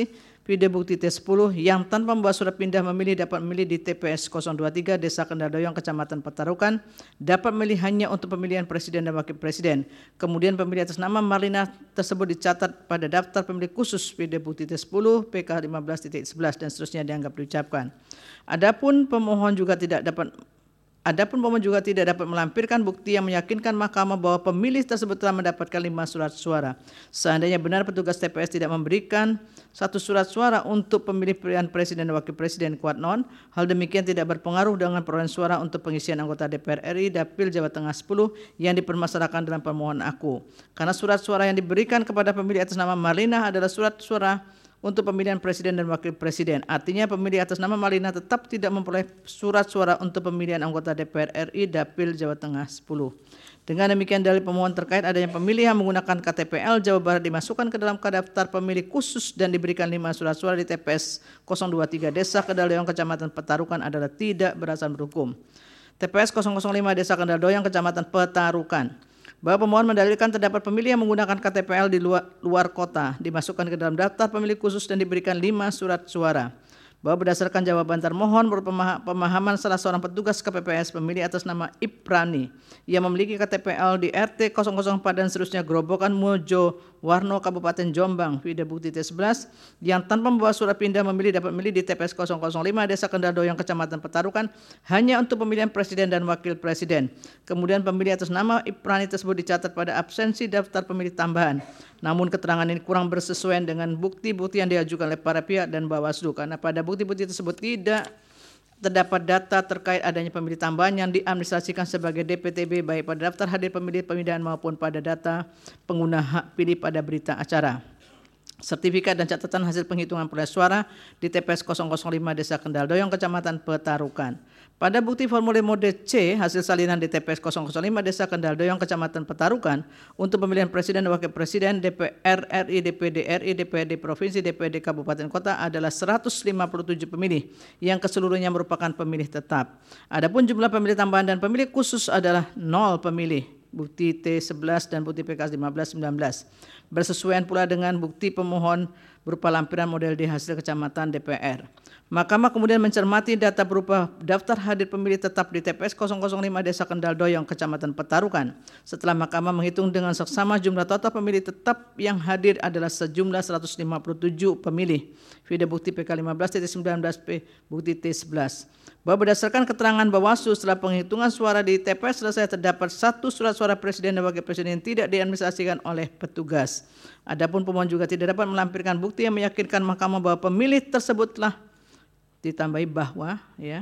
Video bukti T sepuluh yang tanpa membawa surat pindah memilih dapat memilih di T P S nol dua tiga Desa Kendal Doyong, Kecamatan Petarukan, dapat memilih hanya untuk pemilihan presiden dan wakil presiden. Kemudian pemilih atas nama Marlina tersebut dicatat pada daftar pemilih khusus video bukti T sepuluh P K lima belas titik sebelas dan seterusnya dianggap diucapkan. Adapun pemohon juga tidak dapat Adapun pemohon juga tidak dapat melampirkan bukti yang meyakinkan mahkamah bahwa pemilih tersebut telah mendapatkan lima surat suara. Seandainya benar petugas T P S tidak memberikan satu surat suara untuk pemilih pilihan presiden dan wakil presiden kuat non, hal demikian tidak berpengaruh dengan perolehan suara untuk pengisian anggota D P R R I Dapil Jawa Tengah sepuluh yang dipermasalahkan dalam permohonan aku. Karena surat suara yang diberikan kepada pemilih atas nama Marlina adalah surat suara untuk pemilihan presiden dan wakil presiden. Artinya pemilih atas nama Marlina tetap tidak memperoleh surat suara untuk pemilihan anggota D P R R I Dapil Jawa Tengah sepuluh. Dengan demikian dalil pemohon terkait adanya pemilih yang menggunakan K T P L Jawa Barat dimasukkan ke dalam daftar pemilih khusus dan diberikan lima surat suara di T P S nol dua tiga Desa Kendal Doyong, Kecamatan Petarukan adalah tidak beralasan berhukum. T P S nol nol lima Desa Kendal Doyong, Kecamatan Petarukan, bahwa pemohon mendalilkan terdapat pemilih yang menggunakan K T P L di luar, luar kota dimasukkan ke dalam daftar pemilih khusus dan diberikan lima surat suara. Bahwa berdasarkan jawaban termohon menurut pemahaman salah seorang petugas K P P S pemilih atas nama Iprani yang memiliki K T P L di R T nol nol empat dan seterusnya Grobogan Mojo Warno Kabupaten Jombang, video bukti T sebelas yang tanpa membawa surat pindah memilih dapat memilih di T P S nol nol lima Desa Kendal Doyong, Kecamatan Petarukan hanya untuk pemilihan presiden dan wakil presiden. Kemudian pemilih atas nama Iprani tersebut dicatat pada absensi daftar pemilih tambahan. Namun keterangan ini kurang bersesuaian dengan bukti-bukti yang diajukan oleh para pihak dan Bawaslu karena pada bukti-bukti tersebut tidak terdapat data terkait adanya pemilih tambahan yang diadministrasikan sebagai D P T B baik pada daftar hadir pemilih pemindahan maupun pada data pengguna hak pilih pada berita acara. Sertifikat dan catatan hasil penghitungan perolehan suara di T P S nol nol lima Desa Kendal Doyong, Kecamatan Petarukan. Pada bukti formulir mode C hasil salinan di T P S nol nol lima Desa Kendal Doyong, Kecamatan Petarukan untuk pemilihan presiden dan wakil presiden D P R R I, D P D R I, D P R D Provinsi, D P R D Kabupaten Kota adalah seratus lima puluh tujuh pemilih yang keseluruhnya merupakan pemilih tetap. Adapun jumlah pemilih tambahan dan pemilih khusus adalah nol pemilih. Bukti T sebelas dan bukti P K lima belas sembilan belas. Bersesuaian pula dengan bukti pemohon berupa lampiran model D hasil kecamatan D P R. Mahkamah kemudian mencermati data berupa daftar hadir pemilih tetap di T P S nol nol lima Desa Kendal Doyong, Kecamatan Petarukan. Setelah mahkamah menghitung dengan seksama jumlah total pemilih tetap yang hadir adalah sejumlah seratus lima puluh tujuh pemilih. Video bukti P K lima belas titik sembilan belas P bukti T sebelas. Bahwa berdasarkan keterangan Bawaslu setelah penghitungan suara di T P S selesai terdapat satu surat suara presiden dan wakil presiden yang tidak diadministrasikan oleh petugas. Adapun pemohon juga tidak dapat melampirkan bukti yang meyakinkan mahkamah bahwa pemilih tersebut telah ditambahi bahwa ya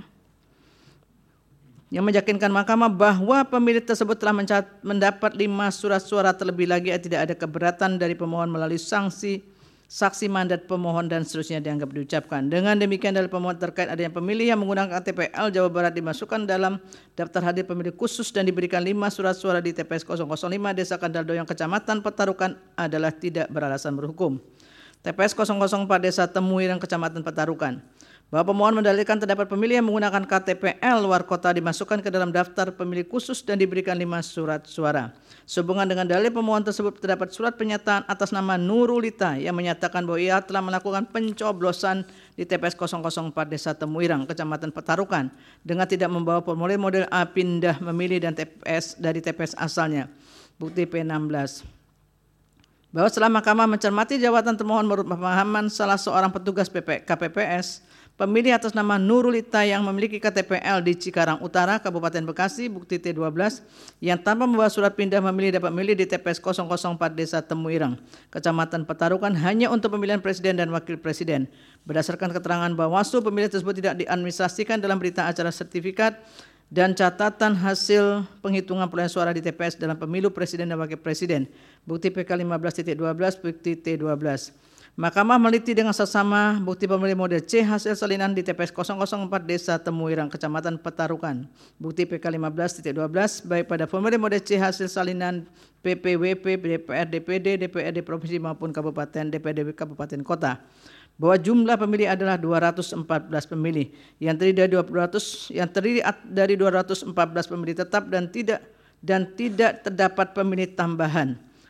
yang meyakinkan mahkamah bahwa pemilih tersebut telah mendapat lima surat suara terlebih lagi tidak ada keberatan dari pemohon melalui sanksi saksi mandat pemohon dan seterusnya dianggap diucapkan. Dengan demikian dalil pemohon terkait adanya pemilih yang menggunakan K T P L Jawa Barat dimasukkan dalam daftar hadir pemilih khusus dan diberikan lima surat suara di T P S nol nol lima Desa Kendal Doyong, Kecamatan Petarukan adalah tidak beralasan berhukum. T P S nol nol empat Desa Temuireng, Kecamatan Petarukan. Bahwa pemohon mendalilkan terdapat pemilih yang menggunakan K T P L luar kota dimasukkan ke dalam daftar pemilih khusus dan diberikan lima surat suara. Sehubungan dengan dalil pemohon tersebut terdapat surat pernyataan atas nama Nurulita yang menyatakan bahwa ia telah melakukan pencoblosan di T P S nol nol empat Desa Temuireng, Kecamatan Petarukan dengan tidak membawa formulir model A pindah memilih dan T P S dari T P S asalnya. Bukti P enam belas. Bahwa setelah mahkamah mencermati jawaban termohon menurut pemahaman salah seorang petugas K P P S, pemilih atas nama Nurulita yang memiliki K T P L di Cikarang Utara, Kabupaten Bekasi, bukti T dua belas, yang tanpa membawa surat pindah memilih dapat memilih di T P S nol nol empat Desa Temuireng, Kecamatan Petarukan hanya untuk pemilihan presiden dan wakil presiden. Berdasarkan keterangan Bawaslu, pemilih tersebut tidak diadministrasikan dalam berita acara sertifikat dan catatan hasil penghitungan perolehan suara di T P S dalam pemilu presiden dan wakil presiden. Bukti P K lima belas titik dua belas, bukti T dua belas. Mahkamah meliti dengan seksama bukti pemilih model C hasil salinan di T P S nol nol empat Desa Temuireng, Kecamatan Petarukan. Bukti P K lima belas titik dua belas baik pada formulir model C hasil salinan P P W P, D P R D P D, D P R D Provinsi maupun Kabupaten, D P R D Kabupaten Kota. Bahwa jumlah pemilih adalah dua ratus empat belas pemilih yang terdiri dari dua ratus yang terdiri dari dua ratus empat belas pemilih tetap dan tidak dan tidak terdapat pemilih tambahan.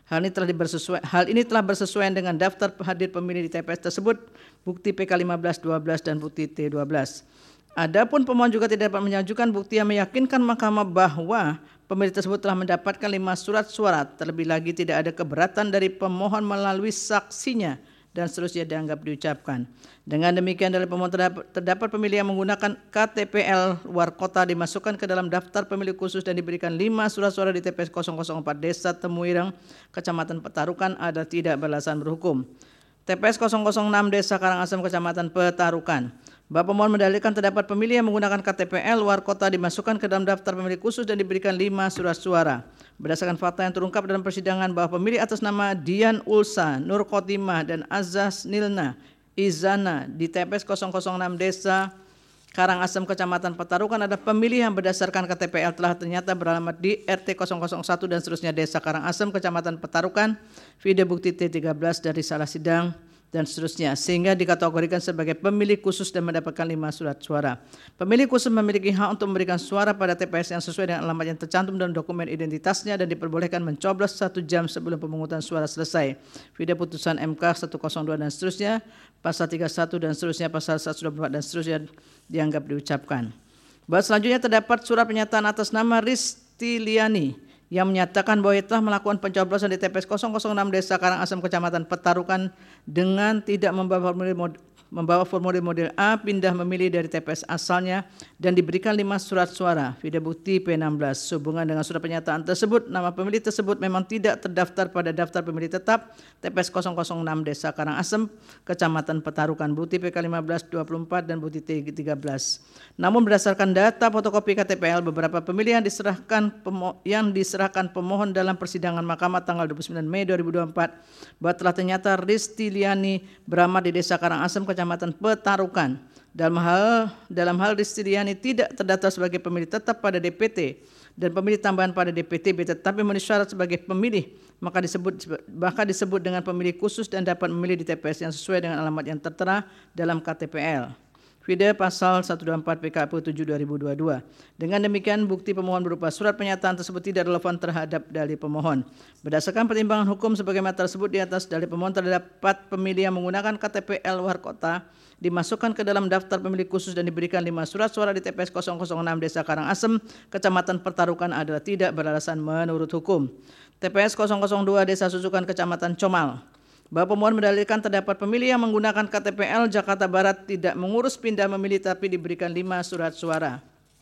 Hal ini telah bersesuaian, hal ini telah bersesuaian dengan daftar hadir pemilih di T P S tersebut, bukti P K lima belas, dua belas dan bukti T dua belas. Adapun pemohon juga tidak dapat mengajukan bukti yang meyakinkan mahkamah bahwa pemilih tersebut telah mendapatkan lima surat suara. Terlebih lagi tidak ada keberatan dari pemohon melalui saksinya dan seterusnya dianggap diucapkan. Dengan demikian dari pemohon terdapat, terdapat pemilih yang menggunakan K T P L luar kota dimasukkan ke dalam daftar pemilih khusus dan diberikan lima surat suara di T P S nol nol empat Desa Temuireng, Kecamatan Petarukan ada tidak beralasan berhukum. T P S nol nol enam Desa Karangasem, Kecamatan Petarukan. Bahwa pemohon mendalilkan terdapat pemilih yang menggunakan K T P L luar kota dimasukkan ke dalam daftar pemilih khusus dan diberikan lima surat suara. Berdasarkan fakta yang terungkap dalam persidangan bahwa pemilih atas nama Dian Ulsa, Nur Khotimah, dan Azaz Nilna Izana di T P S nol nol enam Desa Karangasem, Kecamatan Petarukan ada pemilih yang berdasarkan K T P L telah ternyata beralamat di R T nol nol satu dan seterusnya Desa Karangasem, Kecamatan Petarukan, video bukti T tiga belas dari salah sidang dan seterusnya, sehingga dikategorikan sebagai pemilih khusus dan mendapatkan lima surat suara. Pemilih khusus memiliki hak untuk memberikan suara pada T P S yang sesuai dengan alamat yang tercantum dalam dokumen identitasnya dan diperbolehkan mencoblos satu jam sebelum pemungutan suara selesai. Video putusan M K seratus dua dan seterusnya, pasal tiga puluh satu dan seterusnya, pasal seratus dua puluh empat dan seterusnya dianggap diucapkan. Bahwa selanjutnya terdapat surat pernyataan atas nama Risti Liani yang menyatakan bahwa ia telah melakukan pencoblosan di T P S nol nol enam Desa Karangasem, Kecamatan Petarukan dengan tidak membawa formulir mod, membawa formulir model A, pindah memilih dari T P S asalnya dan diberikan lima surat suara. Video bukti P enam belas. Sehubungan dengan surat pernyataan tersebut, nama pemilih tersebut memang tidak terdaftar pada daftar pemilih tetap T P S nol nol enam Desa Karangasem, Kecamatan Petarukan, bukti P K lima belas, dua puluh empat dan bukti T tiga belas. Namun berdasarkan data fotokopi K T P L, beberapa pemilih yang diserahkan pemo- yang diserahkan pemohon dalam persidangan Mahkamah tanggal dua puluh sembilan Mei dua ribu dua puluh empat bahwa telah ternyata Risti Liani beramat di Desa Karangasem, Kecamatan Petarukan. Dalam hal dalam hal Risti Liani tidak terdaftar sebagai pemilih tetap pada D P T dan pemilih tambahan pada D P T B, tetapi memenuhi syarat sebagai pemilih, maka disebut maka disebut dengan pemilih khusus dan dapat memilih di T P S yang sesuai dengan alamat yang tertera dalam K T P L. Video pasal seratus dua puluh empat P K P U tujuh dua ribu dua puluh dua. Dengan demikian bukti pemohon berupa surat pernyataan tersebut tidak relevan terhadap dalil pemohon. Berdasarkan pertimbangan hukum sebagaimana tersebut di atas, dalil pemohon terdapat pemilih yang menggunakan K T P L luar kota dimasukkan ke dalam daftar pemilih khusus dan diberikan lima surat suara di T P S nol nol enam Desa Karangasem, Kecamatan Petarukan adalah tidak beralasan menurut hukum. T P S nol nol dua Desa Susukan, Kecamatan Comal. Bahwa pemohon mendalilkan terdapat pemilih yang menggunakan K T P L Jakarta Barat tidak mengurus pindah memilih tapi diberikan lima surat suara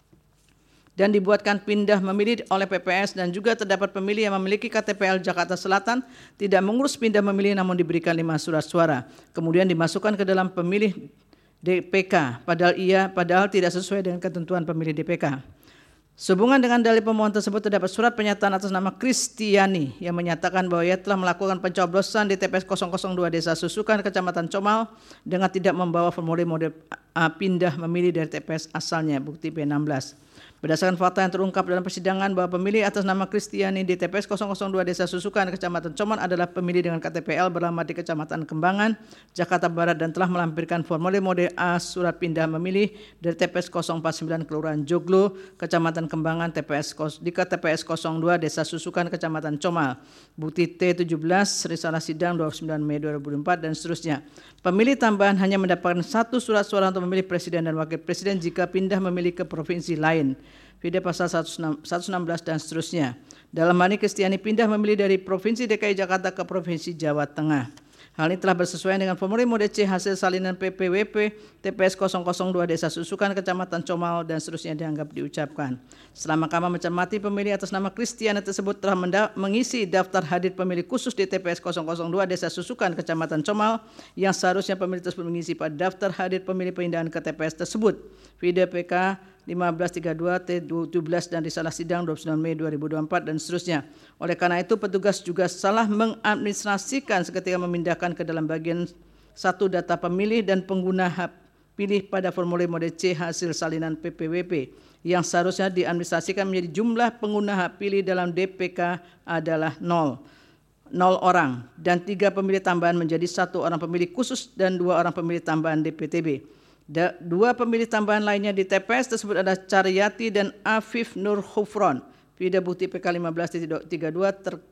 dan dibuatkan pindah memilih oleh P P S, dan juga terdapat pemilih yang memiliki K T P L Jakarta Selatan tidak mengurus pindah memilih namun diberikan lima surat suara, kemudian dimasukkan ke dalam pemilih D P K padahal ia padahal tidak sesuai dengan ketentuan pemilih D P K. Sehubungan dengan dalil pemohon tersebut terdapat surat pernyataan atas nama Kristiani yang menyatakan bahwa ia telah melakukan pencoblosan di T P S nol nol dua Desa Susukan, Kecamatan Comal dengan tidak membawa formulir model A, pindah memilih dari T P S asalnya, bukti P enam belas. Berdasarkan fakta yang terungkap dalam persidangan bahwa pemilih atas nama Kristiani di T P S nol nol dua Desa Susukan, Kecamatan Comal adalah pemilih dengan K T P L beralamat di Kecamatan Kembangan, Jakarta Barat dan telah melampirkan formulir model A surat pindah memilih dari T P S nol empat sembilan Kelurahan Joglo, Kecamatan Kembangan, T P S di K T P S nol dua Desa Susukan, Kecamatan Comal, bukti T tujuh belas, risalah sidang dua puluh sembilan Mei dua ribu empat dan seterusnya. Pemilih tambahan hanya mendapatkan satu surat suara untuk memilih presiden dan wakil presiden jika pindah memilih ke provinsi lain. Video pasal seratus enam belas dan seterusnya. Dalam hal ini Kristiani pindah memilih dari Provinsi D K I Jakarta ke Provinsi Jawa Tengah. Hal ini telah bersesuaian dengan formulir mode C hasil salinan P P W P T P S nol nol dua Desa Susukan, Kecamatan Comal dan seterusnya dianggap diucapkan. Setelah Mahkamah mencermati pemilih atas nama Kristiani tersebut telah menda- mengisi daftar hadir pemilih khusus di T P S nol nol dua Desa Susukan, Kecamatan Comal yang seharusnya pemilih tersebut mengisi pada daftar hadir pemilih pindahan ke T P S tersebut. Video P K lima belas tiga puluh dua T tujuh belas dan risalah sidang dua puluh sembilan Mei dua ribu dua puluh empat dan seterusnya. Oleh karena itu petugas juga salah mengadministrasikan seketika memindahkan ke dalam bagian satu data pemilih dan pengguna hak pilih pada formulir mode C hasil salinan P P W P yang seharusnya diadministrasikan menjadi jumlah pengguna hak pilih dalam D P K adalah nol. nol orang dan tiga pemilih tambahan menjadi satu orang pemilih khusus dan dua orang pemilih tambahan D P T B. Da, dua pemilih tambahan lainnya di T P S tersebut adalah Caryati dan Afif Nur Khufron. Video bukti P K lima belas tiga puluh dua ter,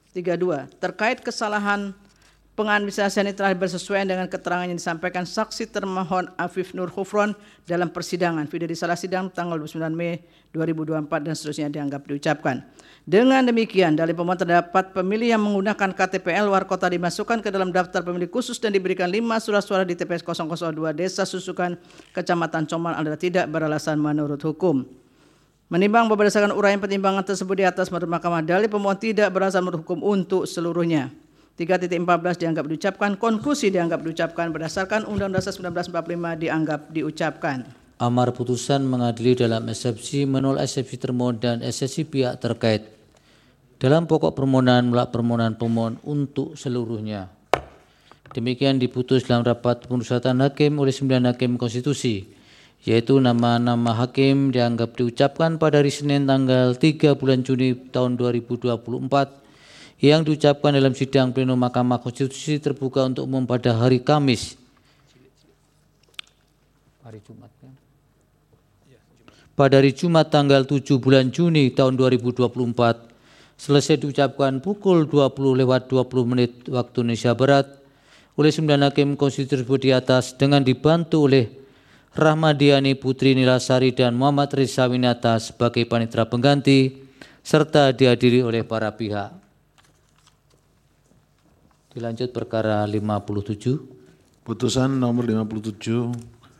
tiga puluh dua. Terkait kesalahan pengadministrasian yang telah bersesuaian dengan keterangan yang disampaikan saksi termohon Afif Nur Khufron dalam persidangan, video di salah sidang tanggal dua puluh sembilan Mei dua ribu dua puluh empat dan seterusnya dianggap diucapkan. Dengan demikian, dalil pemohon terdapat pemilih yang menggunakan K T P luar kota dimasukkan ke dalam daftar pemilih khusus dan diberikan lima surat suara di T P S nol nol dua Desa Susukan, Kecamatan Comal adalah tidak beralasan menurut hukum. Menimbang bahwa berdasarkan uraian pertimbangan tersebut di atas menurut Mahkamah, dalil pemohon tidak beralasan menurut hukum untuk seluruhnya. tiga titik empat belas dianggap diucapkan, konklusi dianggap diucapkan berdasarkan Undang-Undang Dasar seribu sembilan ratus empat puluh lima dianggap diucapkan. Amar putusan mengadili dalam eksepsi, menolak eksepsi termohon dan eksepsi pihak terkait. Dalam pokok permohonan menolak permohonan pemohon untuk seluruhnya. Demikian diputus dalam rapat pemusatan hakim oleh sembilan hakim konstitusi, yaitu nama-nama hakim dianggap diucapkan pada hari Senin tanggal tiga bulan Juni tahun dua ribu dua puluh empat yang diucapkan dalam sidang pleno Mahkamah Konstitusi terbuka untuk umum pada hari Kamis. Hari Jumat kan? Pada hari Jumat tanggal tujuh bulan Juni tahun dua ribu dua puluh empat selesai diucapkan pukul dua puluh lewat dua puluh menit waktu Indonesia Barat oleh sembilan hakim konstitusi tersebut di atas dengan dibantu oleh Rahmadiani Putri Nilasari dan Muhammad Reza Winata sebagai panitera pengganti serta dihadiri oleh para pihak. Dilanjut perkara lima puluh tujuh. Putusan nomor lima puluh tujuh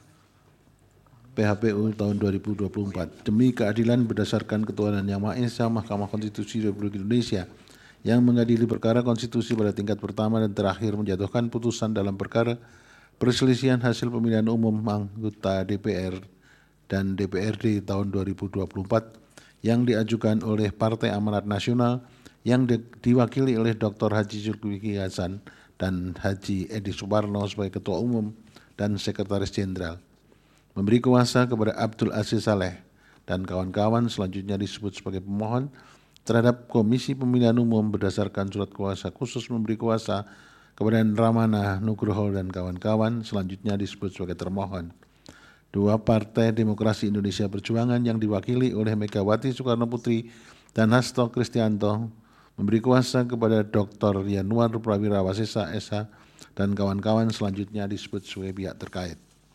P H P U tahun dua ribu dua puluh empat. Demi keadilan berdasarkan ketuhanan yang Maha Esa, Mahkamah Konstitusi Republik Indonesia yang mengadili perkara konstitusi pada tingkat pertama dan terakhir menjatuhkan putusan dalam perkara perselisihan hasil pemilihan umum anggota D P R dan D P R D tahun dua ribu dua puluh empat yang diajukan oleh Partai Amanat Nasional yang di, diwakili oleh Doktor Haji Zulkifli Hasan dan Haji Edi Suparno sebagai Ketua Umum dan Sekretaris Jenderal. Memberi kuasa kepada Abdul Aziz Saleh dan kawan-kawan selanjutnya disebut sebagai pemohon terhadap Komisi Pemilihan Umum berdasarkan surat kuasa khusus memberi kuasa kepada Ramana Nugroho dan kawan-kawan selanjutnya disebut sebagai termohon. Dua Partai Demokrasi Indonesia Perjuangan yang diwakili oleh Megawati Soekarno Putri dan Hasto Kristianto memberi kuasa kepada Doktor Yanuar Prawira Wasesa S H dan kawan-kawan selanjutnya disebut sebagai pihak terkait.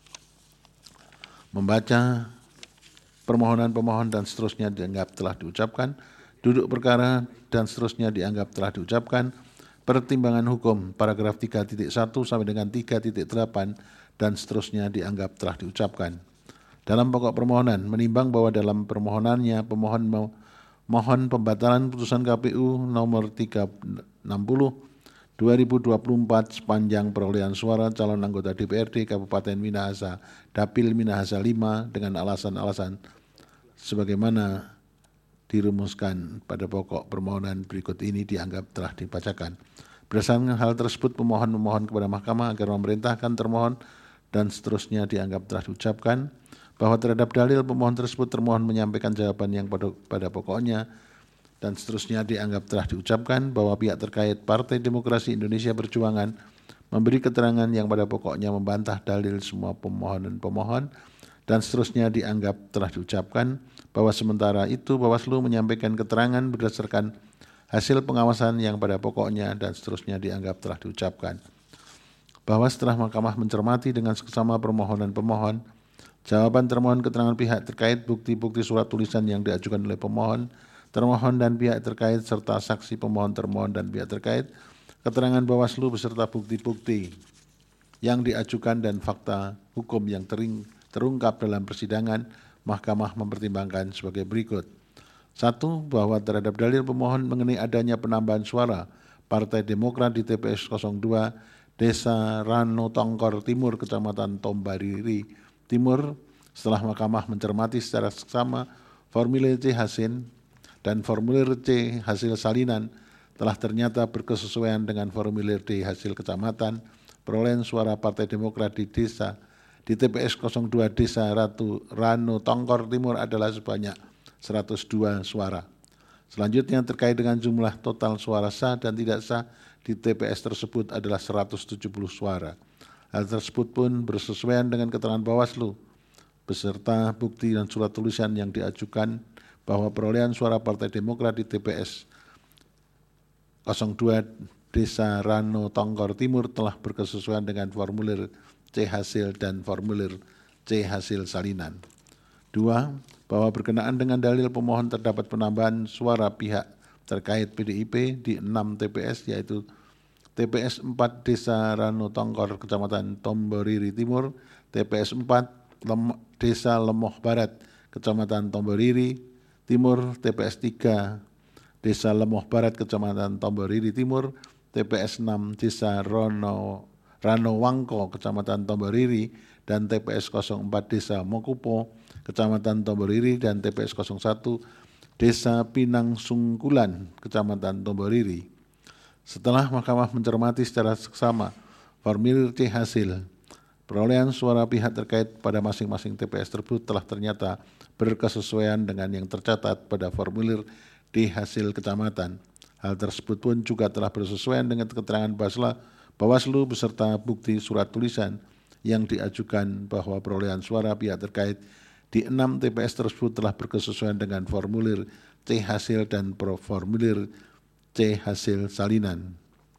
Membaca permohonan pemohon dan seterusnya dianggap telah diucapkan, duduk perkara dan seterusnya dianggap telah diucapkan, pertimbangan hukum paragraf tiga titik satu sampai dengan tiga titik delapan dan seterusnya dianggap telah diucapkan. Dalam pokok permohonan, menimbang bahwa dalam permohonannya pemohon mau mohon pembatalan putusan K P U nomor tiga ratus enam puluh dua ribu dua puluh empat sepanjang perolehan suara calon anggota D P R D Kabupaten Minahasa, Dapil Minahasa lima dengan alasan-alasan sebagaimana dirumuskan pada pokok permohonan berikut ini dianggap telah dibacakan. Berdasarkan hal tersebut, pemohon memohon kepada Mahkamah agar memerintahkan termohon dan seterusnya dianggap telah diucapkan bahwa terhadap dalil pemohon tersebut termohon menyampaikan jawaban yang pada, pada pokoknya dan seterusnya dianggap telah diucapkan bahwa pihak terkait Partai Demokrasi Indonesia Perjuangan memberi keterangan yang pada pokoknya membantah dalil semua pemohon-pemohon dan seterusnya dianggap telah diucapkan bahwa sementara itu Bawaslu menyampaikan keterangan berdasarkan hasil pengawasan yang pada pokoknya dan seterusnya dianggap telah diucapkan bahwa setelah Mahkamah mencermati dengan seksama permohonan pemohon, jawaban termohon, keterangan pihak terkait, bukti-bukti surat tulisan yang diajukan oleh pemohon, termohon dan pihak terkait serta saksi pemohon, termohon dan pihak terkait, keterangan Bawaslu beserta bukti-bukti yang diajukan dan fakta hukum yang tering, terungkap dalam persidangan, Mahkamah mempertimbangkan sebagai berikut. Satu, bahwa terhadap dalil pemohon mengenai adanya penambahan suara Partai Demokrat di T P S nol dua Desa Rano Tongkor Timur, Kecamatan Tombariri Timur, setelah Mahkamah mencermati secara seksama formulir C hasil dan formulir C hasil salinan telah ternyata berkesesuaian dengan formulir D hasil kecamatan, perolehan suara Partai Demokrat di desa di T P S nol dua Desa Ratu Rano Tongkor Timur adalah sebanyak seratus dua suara. Selanjutnya terkait dengan jumlah total suara sah dan tidak sah di T P S tersebut adalah seratus tujuh puluh suara. Hal tersebut pun bersesuaian dengan keterangan Bawaslu beserta bukti dan surat tulisan yang diajukan bahwa perolehan suara Partai Demokrat di T P S nol dua Desa Rano Tongkor Timur telah berkesesuaian dengan formulir C hasil dan formulir C hasil salinan. Dua, bahwa berkenaan dengan dalil pemohon terdapat penambahan suara pihak terkait P D I P di enam T P S, yaitu T P S empat Desa Rano Tongkor Kecamatan Tomboriri Timur, T P S empat Lem- Desa Lemoh Barat Kecamatan Tomboriri Timur, T P S tiga Desa Lemoh Barat Kecamatan Tomboriri Timur, T P S enam Desa Rono Ranowangko Kecamatan Tomboriri, dan T P S nol empat Desa Mokupo Kecamatan Tomboriri, dan T P S nol satu Desa Pinang Sungkulan Kecamatan Tomboriri. Setelah Mahkamah mencermati secara seksama formulir C hasil, perolehan suara pihak terkait pada masing-masing T P S tersebut telah ternyata berkesesuaian dengan yang tercatat pada formulir D hasil kecamatan. Hal tersebut pun juga telah bersesuaian dengan keterangan Bawaslu beserta bukti surat tulisan yang diajukan bahwa perolehan suara pihak terkait di enam T P S tersebut telah berkesesuaian dengan formulir C hasil dan formulir C hasil salinan.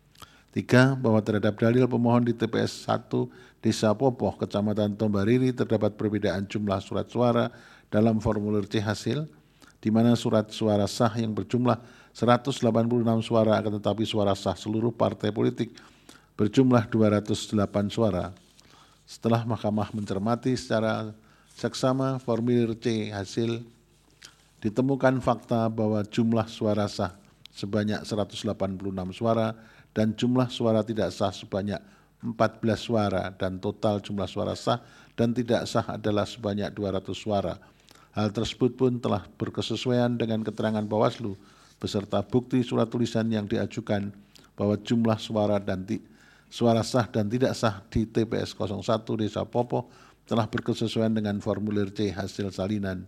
Tiga, bahwa terhadap dalil pemohon di T P S satu Desa Popoh Kecamatan Tomboriri terdapat perbedaan jumlah surat suara dalam formulir C hasil, di mana surat suara sah yang berjumlah seratus delapan puluh enam suara akan tetapi suara sah seluruh partai politik berjumlah dua ratus delapan suara. Setelah Mahkamah mencermati secara seksama formulir C hasil, ditemukan fakta bahwa jumlah suara sah sebanyak seratus delapan puluh enam suara dan jumlah suara tidak sah sebanyak empat belas suara, dan total jumlah suara sah dan tidak sah adalah sebanyak dua ratus suara. Hal tersebut pun telah berkesesuaian dengan keterangan Bawaslu beserta bukti surat tulisan yang diajukan bahwa jumlah suara dan ti, suara sah dan tidak sah di T P S nol satu Desa Popoh telah berkesesuaian dengan formulir C hasil salinan.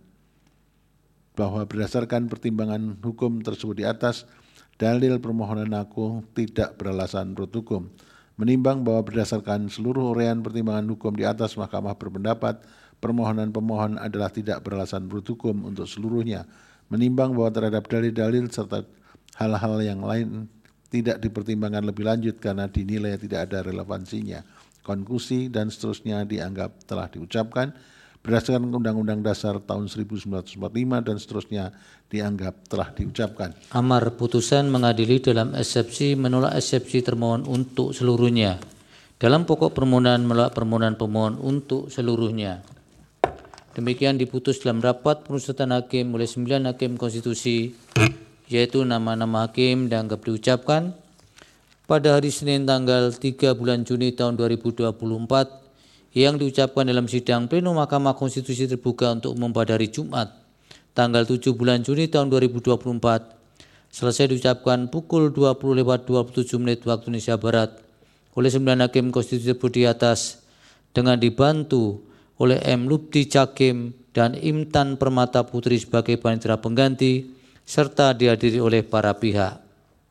Bahwa berdasarkan pertimbangan hukum tersebut di atas, dalil permohonan aku tidak beralasan menurut hukum. Menimbang bahwa berdasarkan seluruh uraian pertimbangan hukum di atas, Mahkamah berpendapat permohonan pemohon adalah tidak beralasan menurut hukum untuk seluruhnya. Menimbang bahwa terhadap dalil-dalil serta hal-hal yang lain tidak dipertimbangkan lebih lanjut karena dinilai tidak ada relevansinya. Konklusi dan seterusnya dianggap telah diucapkan berdasarkan Undang-Undang Dasar tahun seribu sembilan ratus empat puluh lima dan seterusnya dianggap telah diucapkan. Amar putusan mengadili dalam eksepsi menolak eksepsi termohon untuk seluruhnya. Dalam pokok permohonan menolak permohonan pemohon untuk seluruhnya. Demikian diputus dalam rapat pemusatan hakim oleh sembilan hakim konstitusi, yaitu nama-nama hakim dianggap diucapkan pada hari Senin tanggal tiga bulan Juni tahun dua ribu dua puluh empat yang diucapkan dalam sidang pleno Mahkamah Konstitusi terbuka untuk umum pada hari Jumat tanggal tujuh bulan Juni tahun dua ribu dua puluh empat selesai diucapkan pukul dua puluh lewat dua puluh tujuh menit waktu Indonesia Barat oleh sembilan hakim konstitusi tersebut di atas dengan dibantu oleh M. Lupti Cakim dan Imtan Permata Putri sebagai panitera pengganti serta dihadiri oleh para pihak.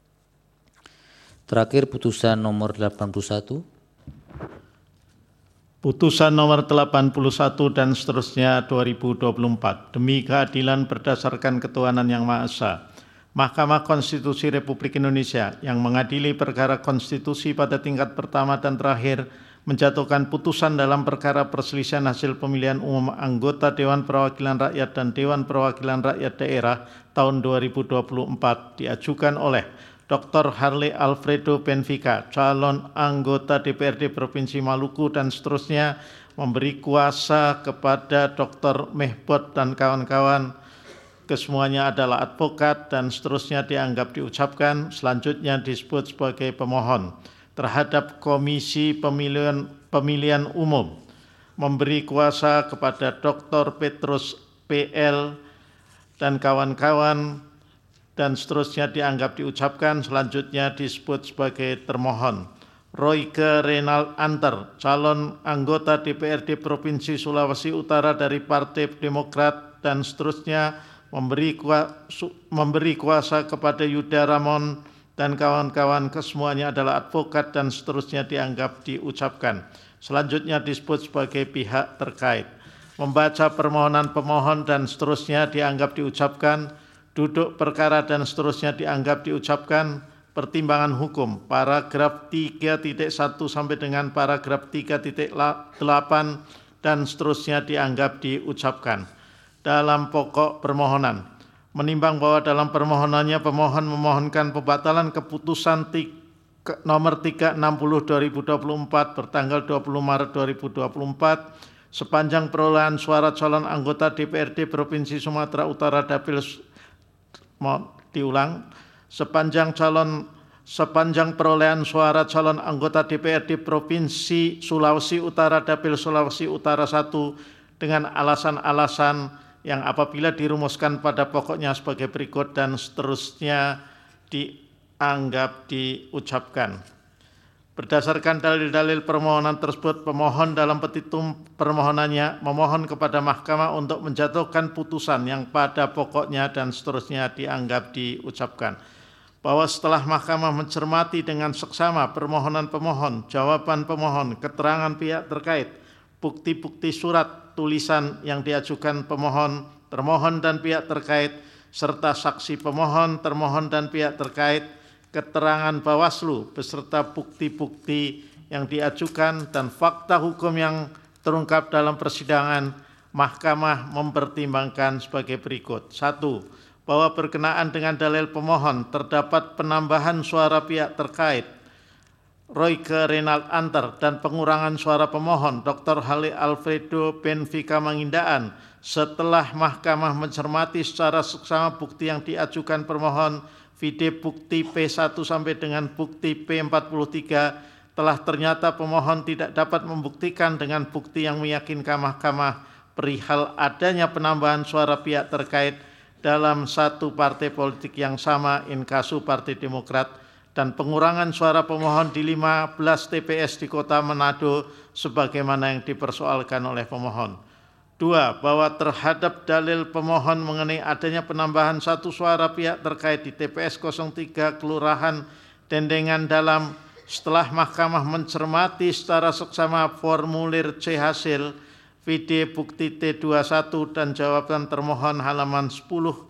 Terakhir putusan nomor delapan puluh satu. Putusan nomor delapan puluh satu dan seterusnya dua ribu dua puluh empat demi keadilan berdasarkan ketuhanan yang Maha Esa. Mahkamah Konstitusi Republik Indonesia yang mengadili perkara konstitusi pada tingkat pertama dan terakhir menjatuhkan putusan dalam perkara perselisihan hasil pemilihan umum anggota Dewan Perwakilan Rakyat dan Dewan Perwakilan Rakyat Daerah tahun dua ribu dua puluh empat diajukan oleh Doktor Harley Alfredo Benfica, calon anggota D P R D Provinsi Maluku dan seterusnya memberi kuasa kepada Doktor Mehbod dan kawan-kawan, kesemuanya adalah advokat dan seterusnya dianggap diucapkan, selanjutnya disebut sebagai pemohon terhadap Komisi Pemilihan, Pemilihan Umum, memberi kuasa kepada Doktor Petrus P L dan kawan-kawan dan seterusnya dianggap diucapkan, selanjutnya disebut sebagai termohon. Royke Renald Anter, calon anggota D P R D Provinsi Sulawesi Utara dari Partai Demokrat dan seterusnya memberi kuasa, memberi kuasa kepada Yuda Ramon dan kawan-kawan, kesemuanya adalah advokat dan seterusnya dianggap diucapkan. Selanjutnya disebut sebagai pihak terkait. Membaca permohonan pemohon dan seterusnya dianggap diucapkan. Duduk perkara dan seterusnya dianggap diucapkan. pertimbangan hukum, paragraf tiga titik satu sampai dengan paragraf tiga titik delapan dan seterusnya dianggap diucapkan. Dalam pokok permohonan, menimbang bahwa dalam permohonannya pemohon memohonkan pembatalan keputusan nomor tiga ratus enam puluh dua ribu dua puluh empat bertanggal dua puluh Maret dua ribu dua puluh empat sepanjang perolehan suara calon anggota D P R D Provinsi Sumatera Utara Dapil mau diulang sepanjang calon sepanjang perolehan suara calon anggota D P R D Provinsi Sulawesi Utara Dapil Sulawesi Utara satu dengan alasan-alasan yang apabila dirumuskan pada pokoknya sebagai berikut dan seterusnya dianggap diucapkan. Berdasarkan dalil-dalil permohonan tersebut, pemohon dalam petitum permohonannya memohon kepada mahkamah untuk menjatuhkan putusan yang pada pokoknya dan seterusnya dianggap diucapkan. Bahwa setelah mahkamah mencermati dengan seksama permohonan pemohon, jawaban pemohon, keterangan pihak terkait, bukti-bukti surat tulisan yang diajukan pemohon, termohon dan pihak terkait, serta saksi pemohon, termohon dan pihak terkait, keterangan Bawaslu beserta bukti-bukti yang diajukan dan fakta hukum yang terungkap dalam persidangan, mahkamah mempertimbangkan sebagai berikut. Satu, bahwa berkenaan dengan dalil pemohon terdapat penambahan suara pihak terkait Royke Renald Anter dan pengurangan suara pemohon Doktor Hale Alfredo Benfica Mangindaan setelah mahkamah mencermati secara seksama bukti yang diajukan permohon vide bukti P satu sampai dengan bukti P empat puluh tiga telah ternyata pemohon tidak dapat membuktikan dengan bukti yang meyakinkan mahkamah perihal adanya penambahan suara pihak terkait dalam satu partai politik yang sama in casu Partai Demokrat dan pengurangan suara pemohon di lima belas T P S di Kota Manado sebagaimana yang dipersoalkan oleh pemohon. Dua, bahwa terhadap dalil pemohon mengenai adanya penambahan satu suara pihak terkait di T P S nol tiga Kelurahan Dendengan Dalam setelah mahkamah mencermati secara seksama formulir C hasil vide bukti T dua puluh satu dan jawaban termohon halaman sepuluh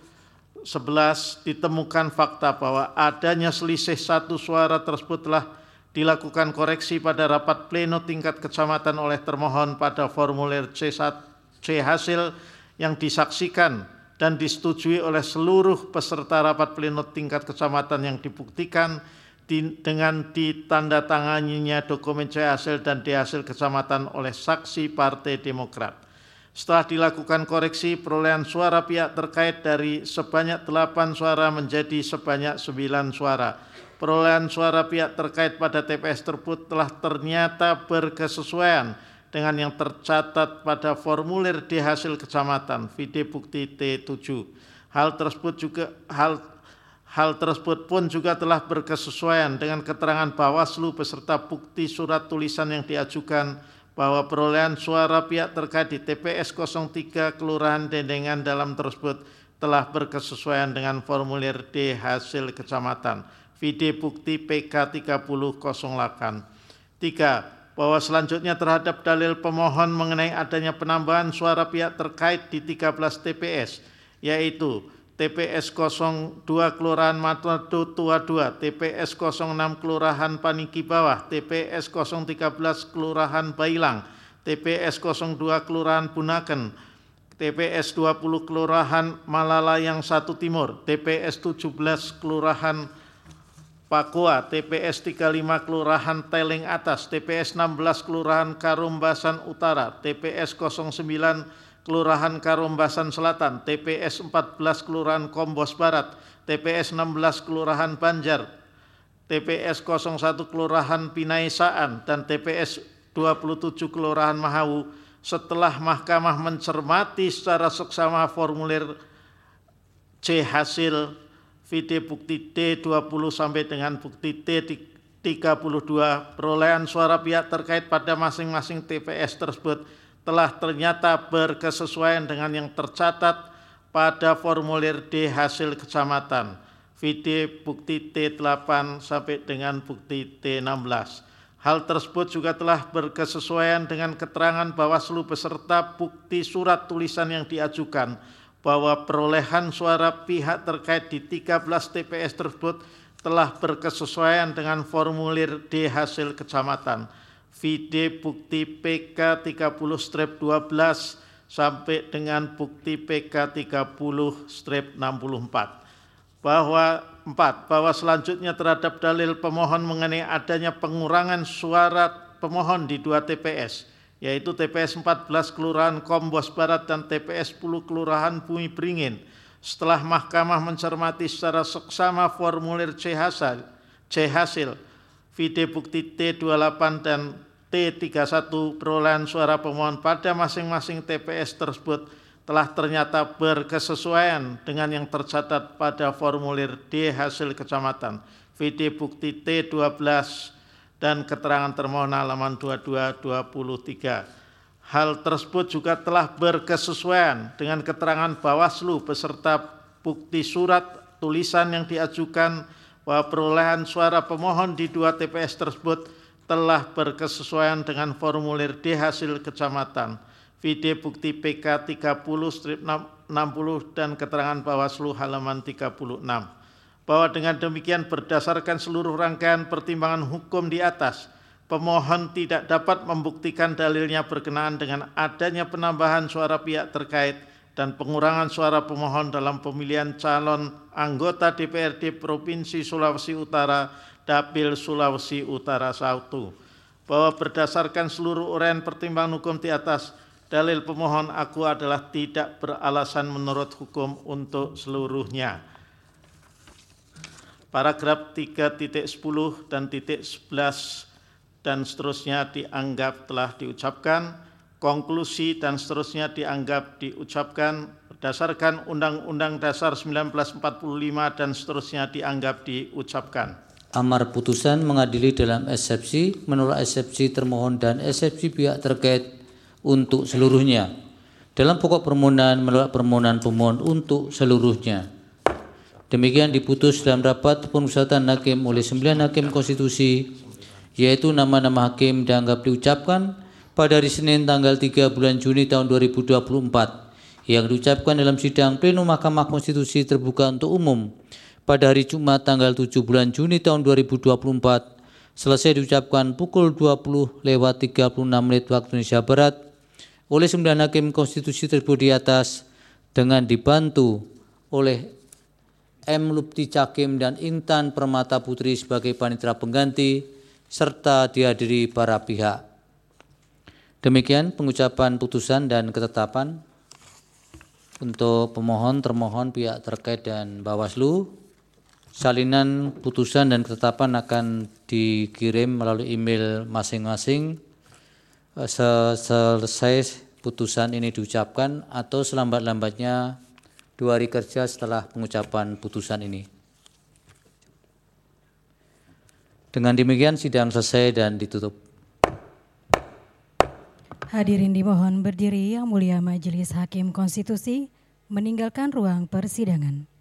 sebelas ditemukan fakta bahwa adanya selisih satu suara tersebut telah dilakukan koreksi pada rapat pleno tingkat kecamatan oleh termohon pada formulir C hasil yang disaksikan dan disetujui oleh seluruh peserta rapat pleno tingkat kecamatan yang dibuktikan di, dengan ditandatanganinya dokumen C hasil dan D hasil kecamatan oleh saksi Partai Demokrat. Setelah dilakukan koreksi, perolehan suara pihak terkait dari sebanyak delapan suara menjadi sebanyak sembilan suara. Perolehan suara pihak terkait pada T P S tersebut telah ternyata berkesesuaian dengan yang tercatat pada formulir D hasil kecamatan vide bukti T tujuh. Hal tersebut juga hal hal tersebut pun juga telah berkesesuaian dengan keterangan Bawaslu beserta bukti surat tulisan yang diajukan bahwa perolehan suara pihak terkait di T P S nol tiga Kelurahan Dendengan Dalam tersebut telah berkesesuaian dengan formulir D hasil kecamatan vide bukti P K tiga puluh nol delapan. Tiga, bahwa selanjutnya terhadap dalil pemohon mengenai adanya penambahan suara pihak terkait di tiga belas T P S, yaitu T P S nol dua Kelurahan Manado Tua dua, T P S nol enam Kelurahan Paniki Bawah, T P S nol tiga belas Kelurahan Bailang, T P S nol dua Kelurahan Bunaken, T P S dua puluh Kelurahan Malalayang satu Timur, T P S tujuh belas Kelurahan Pakua, T P S tiga puluh lima Kelurahan Teling Atas, T P S enam belas Kelurahan Karumbasan Utara, T P S nol sembilan Kelurahan Karumbasan Selatan, T P S empat belas Kelurahan Kombos Barat, T P S enam belas Kelurahan Banjar, T P S nol satu Kelurahan Pinaisaan, dan T P S dua puluh tujuh Kelurahan Mahawu setelah mahkamah mencermati secara seksama formulir C hasil vide bukti D dua puluh sampai dengan bukti T tiga puluh dua perolehan suara pihak terkait pada masing-masing T P S tersebut telah ternyata berkesesuaian dengan yang tercatat pada formulir D hasil kecamatan vide bukti T delapan sampai dengan bukti T enam belas. Hal tersebut juga telah berkesesuaian dengan keterangan Bawaslu beserta bukti surat tulisan yang diajukan bahwa perolehan suara pihak terkait di tiga belas T P S tersebut telah berkesesuaian dengan formulir D hasil kecamatan. V D bukti P K tiga puluh dua belas sampai dengan bukti P K tiga puluh enam puluh empat. Bahwa empat bahwa selanjutnya terhadap dalil pemohon mengenai adanya pengurangan suara pemohon di dua T P S, yaitu T P S empat belas Kelurahan Kombos Barat dan T P S sepuluh Kelurahan Bumi Beringin. Setelah Mahkamah mencermati secara seksama formulir C hasil, C hasil, V D bukti T dua puluh delapan dan T tiga puluh satu perolehan suara pemohon pada masing-masing T P S tersebut telah ternyata berkesesuaian dengan yang tercatat pada formulir D hasil kecamatan, V D bukti T dua belas dan keterangan termohon halaman dua puluh dua dua puluh tiga. Hal tersebut juga telah berkesesuaian dengan keterangan Bawaslu beserta bukti surat tulisan yang diajukan bahwa perolehan suara pemohon di dua T P S tersebut telah berkesesuaian dengan formulir D hasil kecamatan, V D bukti P K tiga puluh enam puluh dan keterangan Bawaslu halaman tiga puluh enam. Bahwa dengan demikian berdasarkan seluruh rangkaian pertimbangan hukum di atas, pemohon tidak dapat membuktikan dalilnya berkenaan dengan adanya penambahan suara pihak terkait dan pengurangan suara pemohon dalam pemilihan calon anggota D P R D Provinsi Sulawesi Utara, Dapil Sulawesi Utara satu. Bahwa berdasarkan seluruh uraian pertimbangan hukum di atas, dalil pemohon aku adalah tidak beralasan menurut hukum untuk seluruhnya. Paragraf tiga titik sepuluh dan titik sebelas dan seterusnya dianggap telah diucapkan, konklusi dan seterusnya dianggap diucapkan, berdasarkan Undang-Undang Dasar seribu sembilan ratus empat puluh lima dan seterusnya dianggap diucapkan. Amar putusan mengadili dalam eksepsi, menolak eksepsi termohon dan eksepsi pihak terkait untuk seluruhnya. Dalam pokok permohonan menolak permohonan pemohon untuk seluruhnya. Demikian diputus dalam rapat pemusatan hakim oleh sembilan hakim konstitusi, yaitu nama-nama hakim dianggap diucapkan pada hari Senin tanggal tiga bulan Juni tahun dua ribu dua puluh empat yang diucapkan dalam sidang pleno Mahkamah Konstitusi terbuka untuk umum pada hari Jumat tanggal tujuh bulan Juni tahun dua ribu dua puluh empat selesai diucapkan pukul dua puluh lewat tiga puluh enam menit waktu Indonesia Barat oleh sembilan hakim konstitusi tersebut di atas dengan dibantu oleh M. Lupti Cakim dan Intan Permata Putri sebagai panitera pengganti serta dihadiri para pihak. Demikian pengucapan putusan dan ketetapan untuk pemohon, termohon, pihak terkait dan Bawaslu. Salinan putusan dan ketetapan akan dikirim melalui email masing-masing selesai putusan ini diucapkan atau selambat-lambatnya dua hari kerja setelah pengucapan putusan ini. Dengan demikian sidang selesai dan ditutup. Hadirin dimohon berdiri, Yang Mulia Majelis Hakim Konstitusi meninggalkan ruang persidangan.